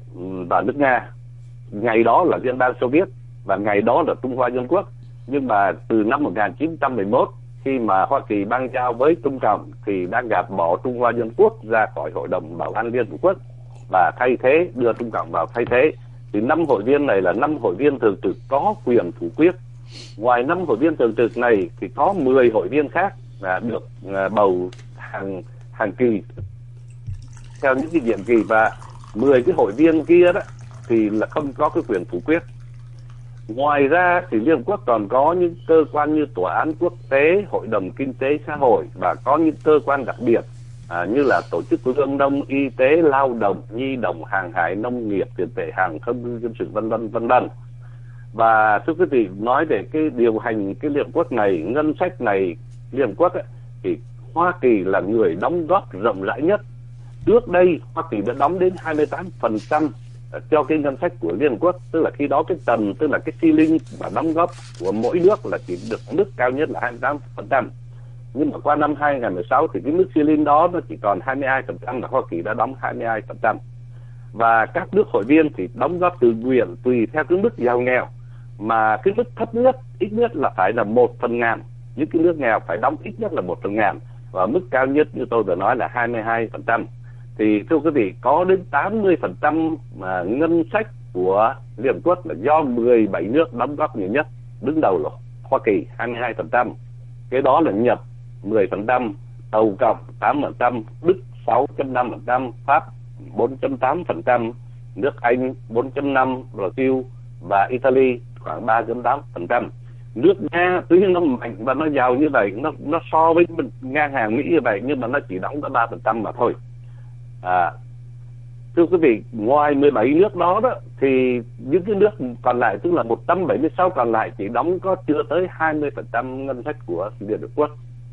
và nước Nga. Ngày đó là Liên bang Xô Viết và ngày đó là Trung Hoa Dân Quốc. Nhưng mà từ năm một nghìn chín trăm mười một, khi mà Hoa Kỳ bang giao với Trung Cộng thì đã gạt bỏ Trung Hoa Dân Quốc ra khỏi Hội đồng Bảo an Liên Hợp Quốc và thay thế, đưa Trung Cộng vào thay thế. Thì năm hội viên này là năm hội viên thường trực có quyền phủ quyết. Ngoài năm hội viên thường trực này thì có mười hội viên khác là được bầu hàng hàng kỳ theo những cái nhiệm kỳ, và mười cái hội viên kia đó thì là không có cái quyền phủ quyết. Ngoài ra thì Liên Hợp Quốc còn có những cơ quan như Tòa án Quốc tế, Hội đồng Kinh tế Xã hội, và có những cơ quan đặc biệt à, như là Tổ chức Lương nông, Y tế, Lao động, Nhi đồng, Hàng hải, Nông nghiệp, Tiền tệ, Hàng không, dân sự, vân vân vân vân. Và thưa quý vị, nói về cái điều hành cái Liên Hợp Quốc này, ngân sách này, Liên Hợp Quốc ấy, thì Hoa Kỳ là người đóng góp rộng rãi nhất. Trước đây Hoa Kỳ đã đóng đến hai mươi tám phần trăm cho cái ngân sách của Liên Hợp Quốc, tức là khi đó cái tầm, tức là cái ceiling và đóng góp của mỗi nước là chỉ được mức cao nhất là hai mươi tám phần trăm. Nhưng mà qua năm hai nghìn không trăm mười sáu thì cái mức ceiling đó nó chỉ còn hai mươi hai phần trăm, là Hoa Kỳ đã đóng hai mươi hai phần trăm. Và các nước hội viên thì đóng góp tự nguyện tùy theo cái mức giàu nghèo, mà cái mức thấp nhất ít nhất là phải là một phần ngàn. Những cái nước nghèo phải đóng ít nhất là một phần ngàn, và mức cao nhất như tôi vừa nói là hai mươi hai phần trăm. Thì thưa quý vị, có đến tám mươi phần trăm mà ngân sách của Liên Hợp Quốc là do mười bảy nước đóng góp nhiều nhất. Đứng đầu là Hoa Kỳ hai mươi hai phần trăm, cái đó là Nhật mười phần trăm, Âu Cộng tám phần trăm, Đức sáu phẩy năm phần trăm, Pháp bốn phẩy tám phần trăm, nước Anh bốn phẩy năm, Brazil và Italy khoảng ba phẩy tám phần trăm. Nước Nga tuy nó mạnh và nó giàu như vậy, nó nó so với ngang hàng Mỹ như vậy, nhưng mà nó chỉ đóng có ba phần trăm mà thôi. À, thưa quý vị, ngoài mười bảy nước đó đó thì những cái nước còn lại, tức là một trăm bảy mươi sáu còn lại, chỉ đóng có chưa tới hai mươi phần trăm ngân sách của Liên Hợp Quốc.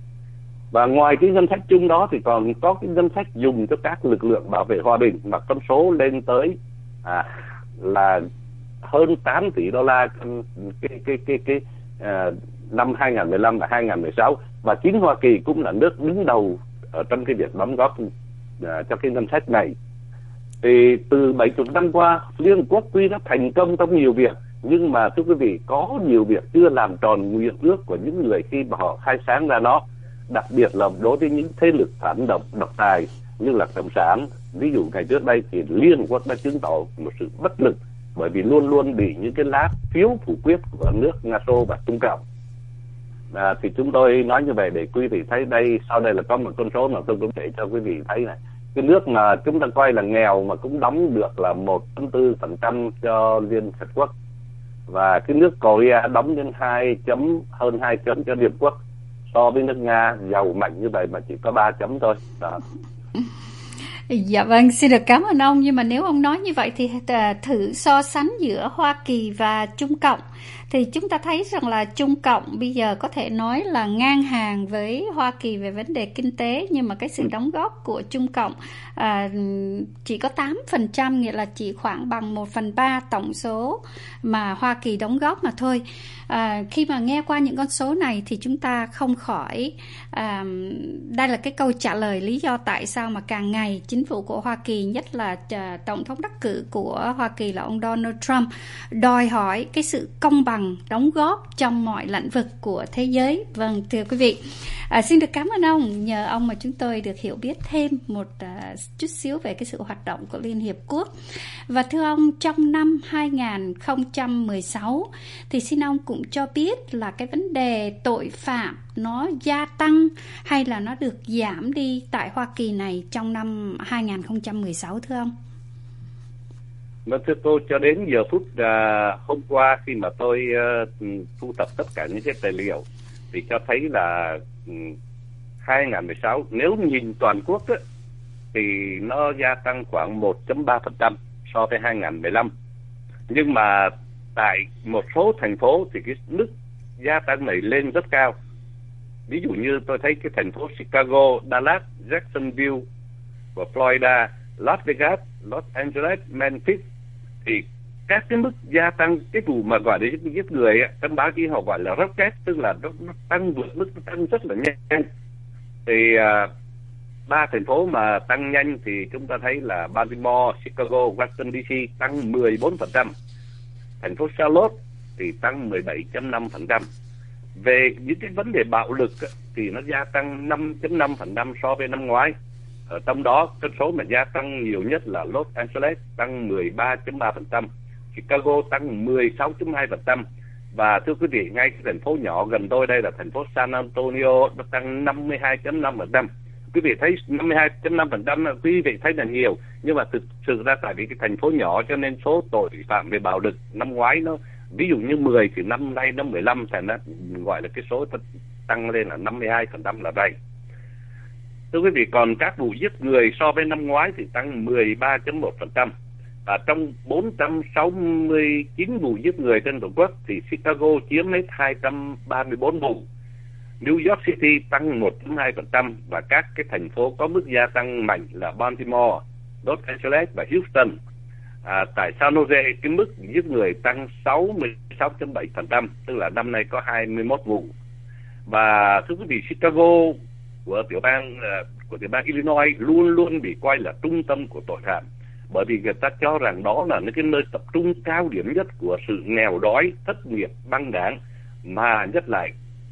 Và ngoài cái ngân sách chung đó thì còn có cái ngân sách dùng cho các lực lượng bảo vệ hòa bình, mà con số lên tới à, là hơn tám tỷ đô la cái cái cái cái à, năm hai nghìn không trăm mười lăm và hai nghìn không trăm mười sáu. Và chính Hoa Kỳ cũng là nước đứng đầu ở trong cái việc đóng góp à, cho cái ngân sách này. Thì từ bảy mươi năm qua, Liên Hợp Quốc tuy đã thành công trong nhiều việc, nhưng mà thưa quý vị, có nhiều việc chưa làm tròn nguyện ước của những người khi mà họ khai sáng ra nó, đặc biệt là đối với những thế lực phản động độc tài như là cộng sản. Ví dụ ngày trước đây thì Liên Hợp Quốc đã chứng tỏ một sự bất lực, bởi vì luôn luôn bị những cái lá phiếu phủ quyết của nước Nga Xô và Trung Cộng. À, thì chúng tôi nói như vậy để quý vị thấy đây, sau đây là có một con số mà tôi cũng để cho quý vị thấy này. Cái nước mà chúng ta coi là nghèo mà cũng đóng được là một phẩy bốn phần trăm cho Liên Hợp Quốc, và cái nước Korea đóng đến hai chấm hơn hai chấm cho Liên Hợp Quốc, so với nước Nga giàu mạnh như vậy mà chỉ có ba chấm thôi. Đó.
Dạ vâng, xin được cảm ơn ông. Nhưng mà nếu ông nói như vậy thì thử so sánh giữa Hoa Kỳ và Trung Cộng, thì chúng ta thấy rằng là Trung Cộng bây giờ có thể nói là ngang hàng với Hoa Kỳ về vấn đề kinh tế, nhưng mà cái sự đóng góp của Trung Cộng à, chỉ có tám phần trăm, nghĩa là chỉ khoảng bằng một phần ba tổng số mà Hoa Kỳ đóng góp mà thôi. À, khi mà nghe qua những con số này thì chúng ta không khỏi à, đây là cái câu trả lời lý do tại sao mà càng ngày chính phủ của Hoa Kỳ, nhất là à, Tổng thống đắc cử của Hoa Kỳ là ông Donald Trump, đòi hỏi cái sự công bằng đóng góp trong mọi lĩnh vực của thế giới. Vâng, thưa quý vị, à, xin được cảm ơn ông. Nhờ ông mà chúng tôi được hiểu biết thêm một à, chút xíu về cái sự hoạt động của Liên Hiệp Quốc. Và thưa ông, trong năm hai nghìn không trăm mười sáu thì xin ông cũng cho biết là cái vấn đề tội phạm nó gia tăng hay là nó được giảm đi tại Hoa Kỳ này trong năm hai nghìn không trăm mười sáu, thưa ông?
Vâng, thưa cô, cho đến giờ phút à, hôm qua khi mà tôi uh, thu thập tất cả những cái tài liệu thì cho thấy là um, hai nghìn không trăm mười sáu nếu nhìn toàn quốc ấy, thì nó gia tăng khoảng một phẩy ba phần trăm so với hai nghìn không trăm mười lăm. Nhưng mà tại một số thành phố thì cái mức gia tăng này lên rất cao. Ví dụ như tôi thấy cái thành phố Chicago, Dallas, Jacksonville và Florida, Las Vegas, Los Angeles, Memphis, thì các cái mức gia tăng cái vụ mà gọi là giết người ấy, trong báo chí họ gọi là rocket, tức là nó, nó tăng vượt mức, nó tăng rất là nhanh. Thì uh, ba thành phố mà tăng nhanh thì chúng ta thấy là Baltimore, Chicago, Washington đê xê tăng mười bốn phần trăm. Thành phố Charlotte thì tăng mười bảy phẩy năm phần trăm. Về những cái vấn đề bạo lực thì nó gia tăng năm phẩy năm phần trăm so với năm ngoái. Ở trong đó, cái số mà gia tăng nhiều nhất là Los Angeles tăng mười ba phẩy ba phần trăm, Chicago tăng mười sáu phẩy hai phần trăm. Và thưa quý vị, ngay cái thành phố nhỏ gần tôi đây là thành phố San Antonio, nó tăng năm mươi hai phẩy năm phần trăm. Quý vị thấy năm mươi hai phẩy năm phần trăm, quý vị thấy là nhiều, nhưng mà thực sự ra tại vì cái thành phố nhỏ cho nên số tội phạm về bạo lực năm ngoái nó ví dụ như mười thì năm nay nó mười lăm, thành nó gọi là cái số tăng lên là năm mươi hai phần trăm là đây. Thưa quý vị, còn các vụ giết người so với năm ngoái thì tăng mười ba phẩy một phần trăm. Và trong bốn trăm sáu mươi chín vụ giết người trên toàn quốc thì Chicago chiếm hết hai trăm ba mươi bốn vụ. New York City tăng một phẩy hai phần trăm và các cái thành phố có mức gia tăng mạnh là Baltimore, Los Angeles và Houston. À, tại San Jose cái mức giết người tăng sáu mươi sáu phẩy bảy phần trăm, tức là năm nay có hai mươi mốt vụ. Và thưa quý vị, Chicago của tiểu bang của tiểu bang Illinois luôn luôn bị coi là trung tâm của tội phạm, bởi vì người ta cho rằng đó là những cái nơi tập trung cao điểm nhất của sự nghèo đói, thất nghiệp, băng đảng, mà nhất lại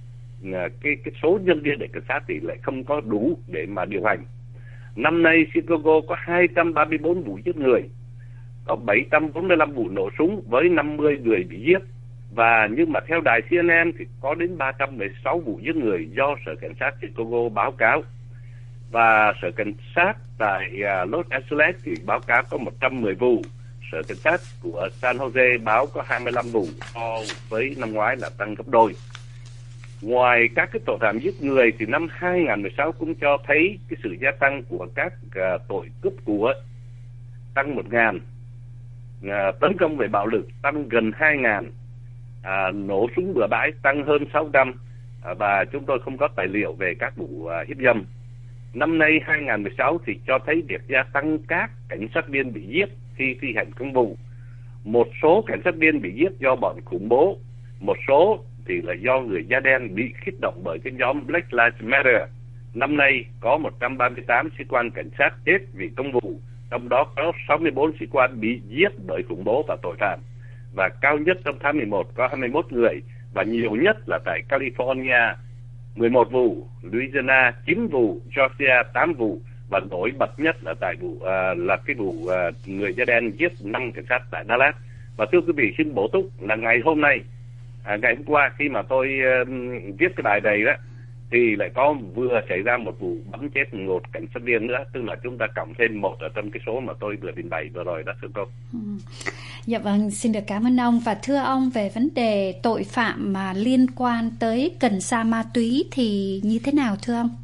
cái cái số nhân viên để cảnh sát thì lại không có đủ để mà điều hành. Năm nay Chicago có hai trăm ba mươi bốn vụ giết người, có bảy trăm bốn mươi lăm vụ nổ súng với năm mươi người bị giết. Và nhưng mà theo đài xê en en thì có đến ba trăm mười sáu vụ giết người do Sở Cảnh sát Chicago báo cáo. Và Sở Cảnh sát tại Los Angeles thì báo cáo có một trăm mười vụ. Sở Cảnh sát của San Jose báo có hai mươi lăm vụ, so với năm ngoái là tăng gấp đôi. Ngoài các cái tội phạm giết người thì năm hai nghìn không trăm mười sáu cũng cho thấy cái sự gia tăng của các uh, tội cướp của, tăng một ngàn, uh, tấn công về bạo lực tăng gần hai ngàn, uh, nổ súng bừa bãi tăng hơn sáu trăm, uh, và chúng tôi không có tài liệu về các vụ uh, hiếp dâm. Năm nay hai nghìn không trăm mười sáu thì cho thấy việc gia tăng các cảnh sát viên bị giết khi thi hành công vụ. Một số cảnh sát viên bị giết do bọn khủng bố, một số thì là do người da đen bị kích động bởi cái nhóm Black Lives Matter. Năm nay có một trăm ba mươi tám sĩ quan cảnh sát chết vì công vụ, trong đó có sáu mươi bốn sĩ quan bị giết bởi khủng bố và tội phạm. Và cao nhất trong tháng mười một có hai mươi mốt người, và nhiều nhất là tại California mười một vụ, Louisiana chín vụ, Georgia tám vụ, và nổi bật nhất là tại vụ uh, là cái vụ uh, người da đen giết năm cảnh sát tại Dallas. Và thưa quý vị, xin bổ túc là ngày hôm nay, À, ngày hôm qua khi mà tôi uh, viết cái bài này đó thì lại có vừa xảy ra một vụ bắn chết một cảnh sát viên nữa, tức là chúng ta cộng thêm một ở trong cái số mà tôi vừa trình bày vừa rồi đó, thưa cô.
Ừ. Dạ vâng, xin được cảm ơn ông. Và thưa ông, về vấn đề tội phạm mà liên quan tới cần sa ma túy thì như thế nào thưa ông?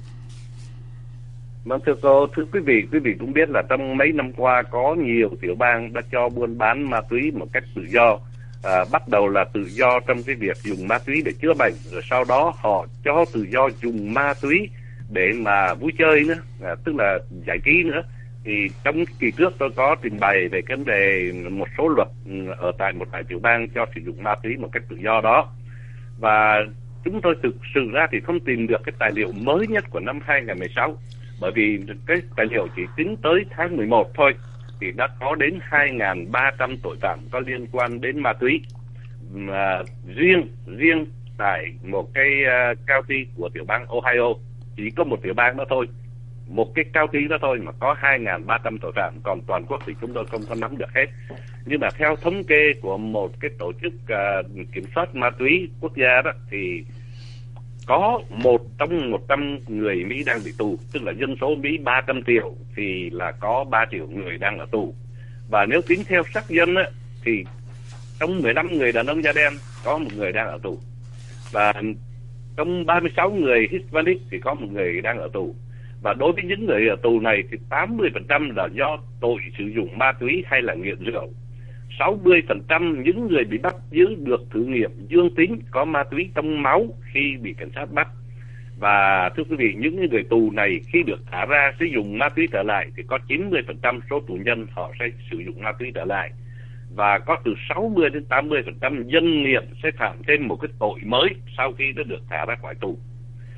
Vâng thưa cô, thưa quý vị, quý vị cũng biết là trong mấy năm qua có nhiều tiểu bang đã cho buôn bán ma túy một cách tự do. À, bắt đầu là tự do trong cái việc dùng ma túy để chữa bệnh, rồi sau đó họ cho tự do dùng ma túy để mà vui chơi nữa, à, tức là giải trí nữa. Thì trong kỳ trước tôi có trình bày về cái vấn đề một số luật ở tại một vài tiểu bang cho sử dụng ma túy một cách tự do đó. Và chúng tôi thực sự ra thì không tìm được cái tài liệu mới nhất của năm hai nghìn không trăm mười sáu, bởi vì cái tài liệu chỉ tính tới tháng mười một thôi thì đã có đến hai nghìn ba trăm tội phạm có liên quan đến ma túy. Mà riêng riêng tại một cái uh, county của tiểu bang Ohio, chỉ có một tiểu bang đó thôi, một cái county đó thôi mà có hai nghìn ba trăm tội phạm, còn toàn quốc thì chúng tôi không có nắm được hết. Nhưng mà theo thống kê của một cái tổ chức uh, kiểm soát ma túy quốc gia đó thì có một trong một trăm người Mỹ đang bị tù, tức là dân số Mỹ ba trăm triệu thì là có ba triệu người đang ở tù. Và nếu tính theo sắc dân á, thì trong mười lăm người đàn ông da đen có một người đang ở tù, và trong ba mươi sáu người Hispanic thì có một người đang ở tù. Và đối với những người ở tù này thì tám mươi phần trăm là do tội sử dụng ma túy hay là nghiện rượu. sáu mươi phần trăm những người bị bắt giữ được thử nghiệm dương tính có ma túy trong máu khi bị cảnh sát bắt. Và thưa quý vị, những người tù này khi được thả ra sử dụng ma túy trở lại thì có chín mươi phần trăm số tù nhân họ sẽ sử dụng ma túy trở lại. Và có từ sáu mươi đến tám mươi phần trăm dân nghiện sẽ phạm thêm một cái tội mới sau khi đã được thả ra khỏi tù.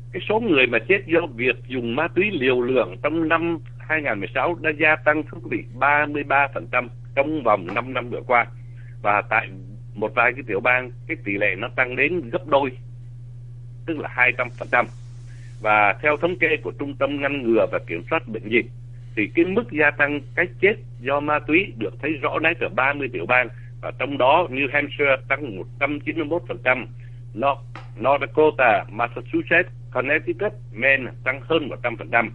cái số người mà chết do việc dùng ma túy liều lượng trong năm hai không một sáu đã gia tăng thưa quý vị ba mươi ba phần trăm trong vòng năm năm vừa qua, và tại một vài cái tiểu bang cái tỷ lệ nó tăng đến gấp đôi, tức là hai trăm phần trăm. Và theo thống kê của Trung tâm Ngăn ngừa và Kiểm soát Bệnh dịch thì cái mức gia tăng cái chết do ma túy được thấy rõ nét ở ba mươi tiểu bang, và trong đó New Hampshire tăng một trăm chín mươi mốt phần trăm, North Dakota, Massachusetts, Connecticut, Maine tăng hơn một trăm phần trăm.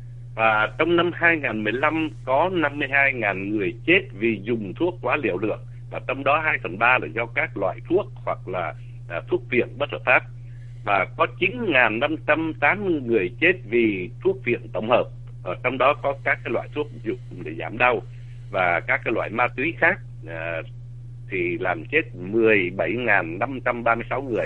Và trong năm hai không một lăm có năm mươi hai nghìn người chết vì dùng thuốc quá liều lượng, và trong đó hai phần ba là do các loại thuốc hoặc là à, thuốc viện bất hợp pháp. Và có chín nghìn năm trăm tám mươi người chết vì thuốc viện tổng hợp, ở trong đó có các cái loại thuốc dùng để giảm đau và các cái loại ma túy khác, à, thì làm chết mười bảy nghìn năm trăm ba mươi sáu người.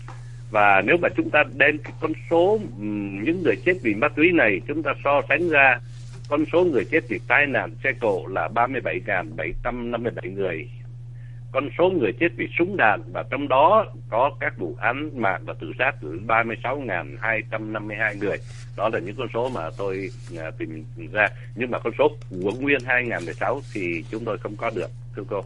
Và nếu mà chúng ta đem cái con số um, những người chết vì ma túy này, chúng ta so sánh ra con số người chết vì tai nạn xe cộ là ba mươi bảy nghìn bảy trăm năm mươi bảy người, con số người chết vì súng đạn, và trong đó có các vụ án mạng và tự sát từ ba mươi sáu nghìn hai trăm năm mươi hai người. Đó là những con số mà tôi uh, tìm ra, nhưng mà con số của nguyên hai không một sáu thì chúng tôi không có được, thưa cô.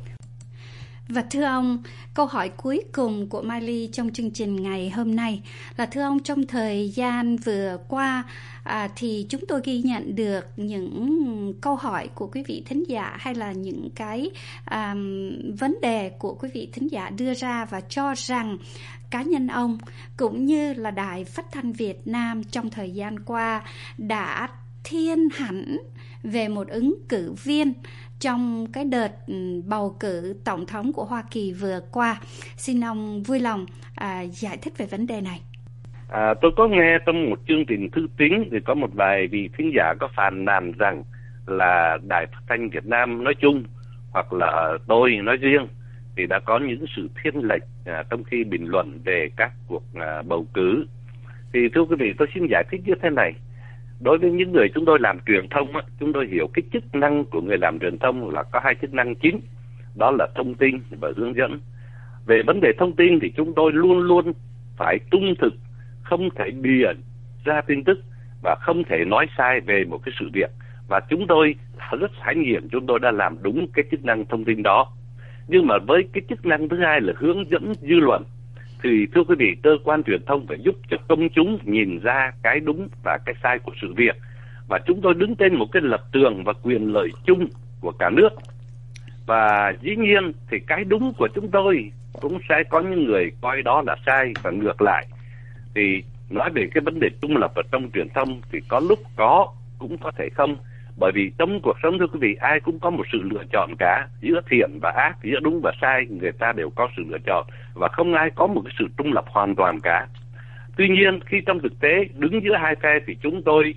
Và thưa ông, câu hỏi cuối cùng của Mai Ly trong chương trình ngày hôm nay là thưa ông, trong thời gian vừa qua à, thì chúng tôi ghi nhận được những câu hỏi của quý vị thính giả hay là những cái à, vấn đề của quý vị thính giả đưa ra và cho rằng cá nhân ông cũng như là Đài Phát thanh Việt Nam trong thời gian qua đã thiên hẳn về một ứng cử viên trong cái đợt bầu cử tổng thống của Hoa Kỳ vừa qua. Xin ông vui lòng à, giải thích về vấn đề này.
À, tôi có nghe trong một chương trình thư tín thì có một vài vị thính giả có phàn nàn rằng là Đài Phát thanh Việt Nam nói chung hoặc là tôi nói riêng thì đã có những sự thiên lệch à, trong khi bình luận về các cuộc à, bầu cử. Thì thưa quý vị, tôi xin giải thích như thế này. Đối với những người chúng tôi làm truyền thông, chúng tôi hiểu cái chức năng của người làm truyền thông là có hai chức năng chính, đó là thông tin và hướng dẫn. Về vấn đề thông tin thì chúng tôi luôn luôn phải trung thực, không thể bịa ra tin tức và không thể nói sai về một cái sự việc. Và chúng tôi rất hãnh diện, chúng tôi đã làm đúng cái chức năng thông tin đó. Nhưng mà với cái chức năng thứ hai là hướng dẫn dư luận, thì thưa quý vị, cơ quan truyền thông phải giúp cho công chúng nhìn ra cái đúng và cái sai của sự việc. Và chúng tôi đứng trên một cái lập trường và quyền lợi chung của cả nước. Và dĩ nhiên thì cái đúng của chúng tôi cũng sẽ có những người coi đó là sai và ngược lại. Thì nói về cái vấn đề trung lập ở trong truyền thông thì có lúc có, cũng có thể không. Bởi vì trong cuộc sống, thưa quý vị, ai cũng có một sự lựa chọn cả, giữa thiện và ác, giữa đúng và sai, người ta đều có sự lựa chọn, và không ai có một cái sự trung lập hoàn toàn cả. Tuy nhiên, khi trong thực tế đứng giữa hai phe thì chúng tôi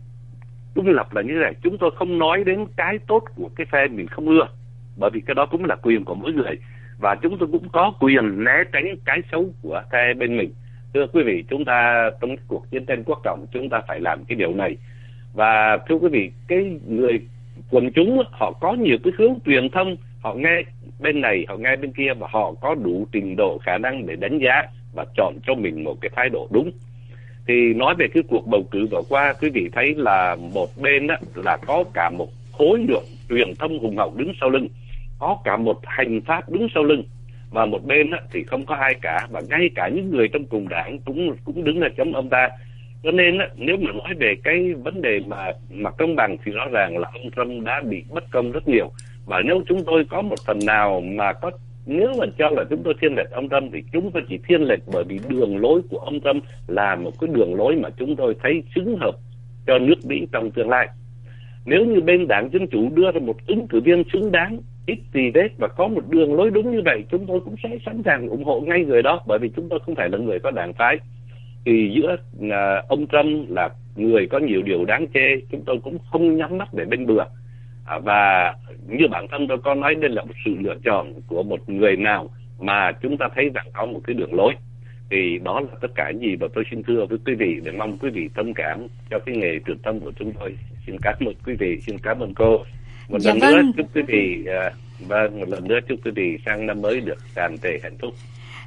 trung lập là như thế này, chúng tôi không nói đến cái tốt của cái phe mình không ưa, bởi vì cái đó cũng là quyền của mỗi người, và chúng tôi cũng có quyền né tránh cái xấu của phe bên mình. Thưa quý vị, chúng ta trong cuộc chiến tranh quốc trọng, chúng ta phải làm cái điều này. Và thưa quý vị, cái người quần chúng họ có nhiều cái hướng truyền thông, họ nghe bên này, họ nghe bên kia, và họ có đủ trình độ khả năng để đánh giá và chọn cho mình một cái thái độ đúng. Thì nói về cái cuộc bầu cử vừa qua, quý vị thấy là một bên đó là có cả một khối lượng truyền thông hùng hậu đứng sau lưng, có cả một hành pháp đứng sau lưng, và một bên đó thì không có ai cả, và ngay cả những người trong cùng đảng cũng cũng đứng ra chống ông ta. Cho nên nếu mà nói về cái vấn đề mà mà công bằng thì rõ ràng là ông Trump đã bị bất công rất nhiều. Và nếu chúng tôi có một phần nào mà có, nếu mà cho là chúng tôi thiên lệch ông Trump thì chúng tôi chỉ thiên lệch bởi vì đường lối của ông Trump là một cái đường lối mà chúng tôi thấy xứng hợp cho nước Mỹ trong tương lai. Nếu như bên đảng Dân Chủ đưa ra một ứng cử viên xứng đáng, ít tì vết và có một đường lối đúng như vậy, chúng tôi cũng sẽ sẵn sàng ủng hộ ngay người đó, bởi vì chúng tôi không phải là người có đảng phái. Thì giữa à, ông Trump là người có nhiều điều đáng chê, chúng tôi cũng không nhắm mắt để bên bừa. À, và như bản thân tôi có nói, đây là một sự lựa chọn của một người nào mà chúng ta thấy rằng có một cái đường lối. Thì đó là tất cả những gì mà tôi xin thưa với quý vị, để mong quý vị thông cảm cho cái nghề truyền thông của chúng tôi. Xin cảm ơn quý vị, xin cảm ơn cô. Một dạ lần vâng. nữa chúc quý vị, à, vâng, một lần nữa chúc quý vị sang năm mới được tràn trề hạnh phúc.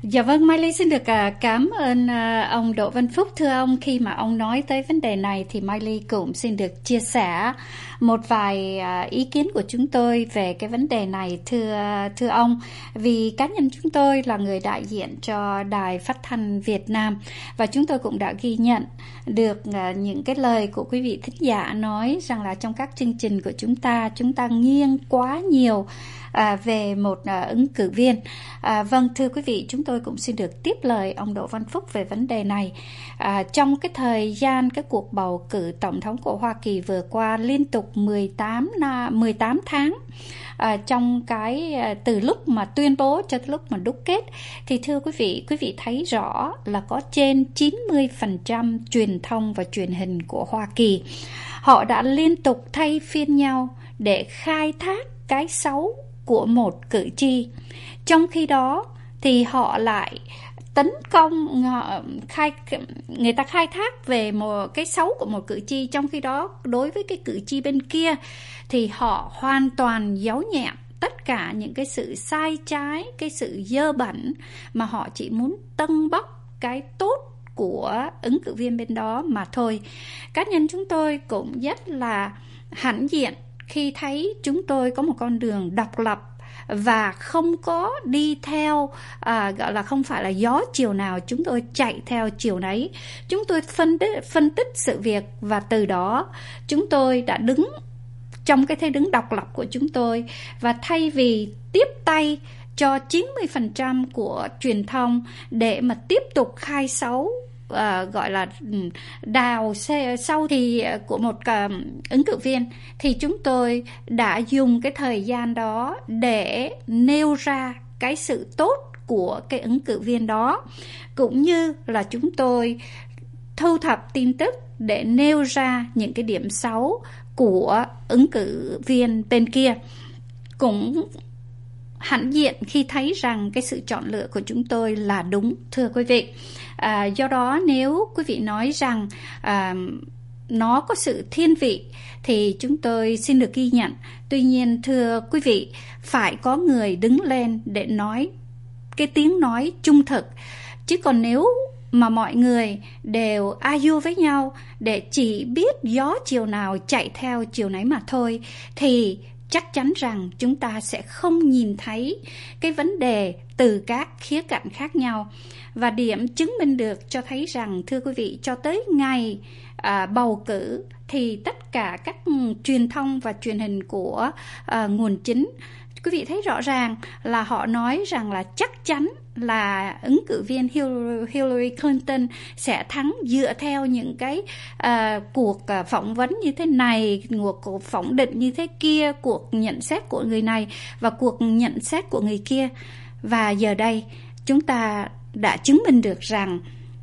Dạ vâng, Mai Ly xin được cảm ơn ông Đỗ Văn Phúc. Thưa ông, khi mà ông nói tới vấn đề này thì Mai Ly cũng xin được chia sẻ một vài ý kiến của chúng tôi về cái vấn đề này. Thưa thưa ông, vì cá nhân chúng tôi là người đại diện cho Đài Phát thanh Việt Nam và chúng tôi cũng đã ghi nhận được những cái lời của quý vị thính giả nói rằng là trong các chương trình của chúng ta, chúng ta nghiêng quá nhiều À, về một à, ứng cử viên. À, vâng, thưa quý vị, chúng tôi cũng xin được tiếp lời ông Đỗ Văn Phúc về vấn đề này. À, trong cái thời gian cái cuộc bầu cử tổng thống của Hoa Kỳ vừa qua liên tục mười tám, mười tám tháng, à, trong cái à, từ lúc mà tuyên bố cho tới lúc mà đúc kết, thì thưa quý vị, quý vị thấy rõ là có trên chín mươi phần trăm truyền thông và truyền hình của Hoa Kỳ, họ đã liên tục thay phiên nhau để khai thác cái xấu của một cử tri. Trong khi đó thì họ lại tấn công, khai người ta khai thác về một cái xấu của một cử tri, trong khi đó đối với cái cử tri bên kia thì họ hoàn toàn giấu nhẹm tất cả những cái sự sai trái, cái sự dơ bẩn, mà họ chỉ muốn tâng bóc cái tốt của ứng cử viên bên đó mà thôi. Cá nhân chúng tôi cũng rất là hãnh diện khi thấy chúng tôi có một con đường độc lập và không có đi theo à, gọi là không phải là gió chiều nào chúng tôi chạy theo chiều nấy. Chúng tôi phân tích, phân tích sự việc và từ đó chúng tôi đã đứng trong cái thế đứng độc lập của chúng tôi, và thay vì tiếp tay cho chín mươi phần trăm của truyền thông để mà tiếp tục khai xấu, À, gọi là đào sau thì của một uh, ứng cử viên, thì chúng tôi đã dùng cái thời gian đó để nêu ra cái sự tốt của cái ứng cử viên đó, cũng như là chúng tôi thu thập tin tức để nêu ra những cái điểm xấu của ứng cử viên bên kia. Cũng hãnh diện khi thấy rằng cái sự chọn lựa của chúng tôi là đúng, thưa quý vị. À, do đó nếu quý vị nói rằng à, nó có sự thiên vị thì chúng tôi xin được ghi nhận. Tuy nhiên thưa quý vị, phải có người đứng lên để nói cái tiếng nói trung thực. Chứ còn nếu mà mọi người đều argue với nhau để chỉ biết gió chiều nào chạy theo chiều nấy mà thôi, thì chắc chắn rằng chúng ta sẽ không nhìn thấy cái vấn đề từ các khía cạnh khác nhau. Và điểm chứng minh được cho thấy rằng, thưa quý vị, cho tới ngày à, bầu cử thì tất cả các truyền thông và truyền hình của à, nguồn chính, quý vị thấy rõ ràng là họ nói rằng là chắc chắn là ứng cử viên Hillary Clinton sẽ thắng dựa theo những cái uh, cuộc uh, phỏng vấn như thế này, cuộc phỏng định như thế kia, cuộc nhận xét của người này và cuộc nhận xét của người kia. Và giờ đây chúng ta đã chứng minh được rằng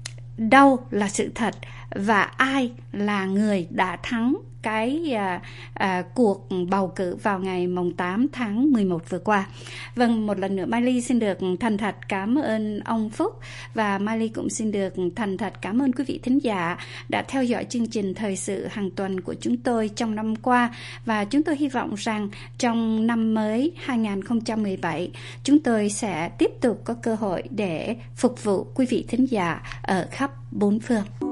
đâu là sự thật và ai là người đã thắng cái à, à, cuộc bầu cử vào ngày mùng tám tháng mười một vừa qua. Vâng, một lần nữa Mai Ly xin được thành thật cảm ơn ông Phúc, và Mai Ly cũng xin được thành thật cảm ơn quý vị thính giả đã theo dõi chương trình thời sự hàng tuần của chúng tôi trong năm qua. Và chúng tôi hy vọng rằng trong năm mới hai không một bảy, chúng tôi sẽ tiếp tục có cơ hội để phục vụ quý vị thính giả ở khắp bốn phương.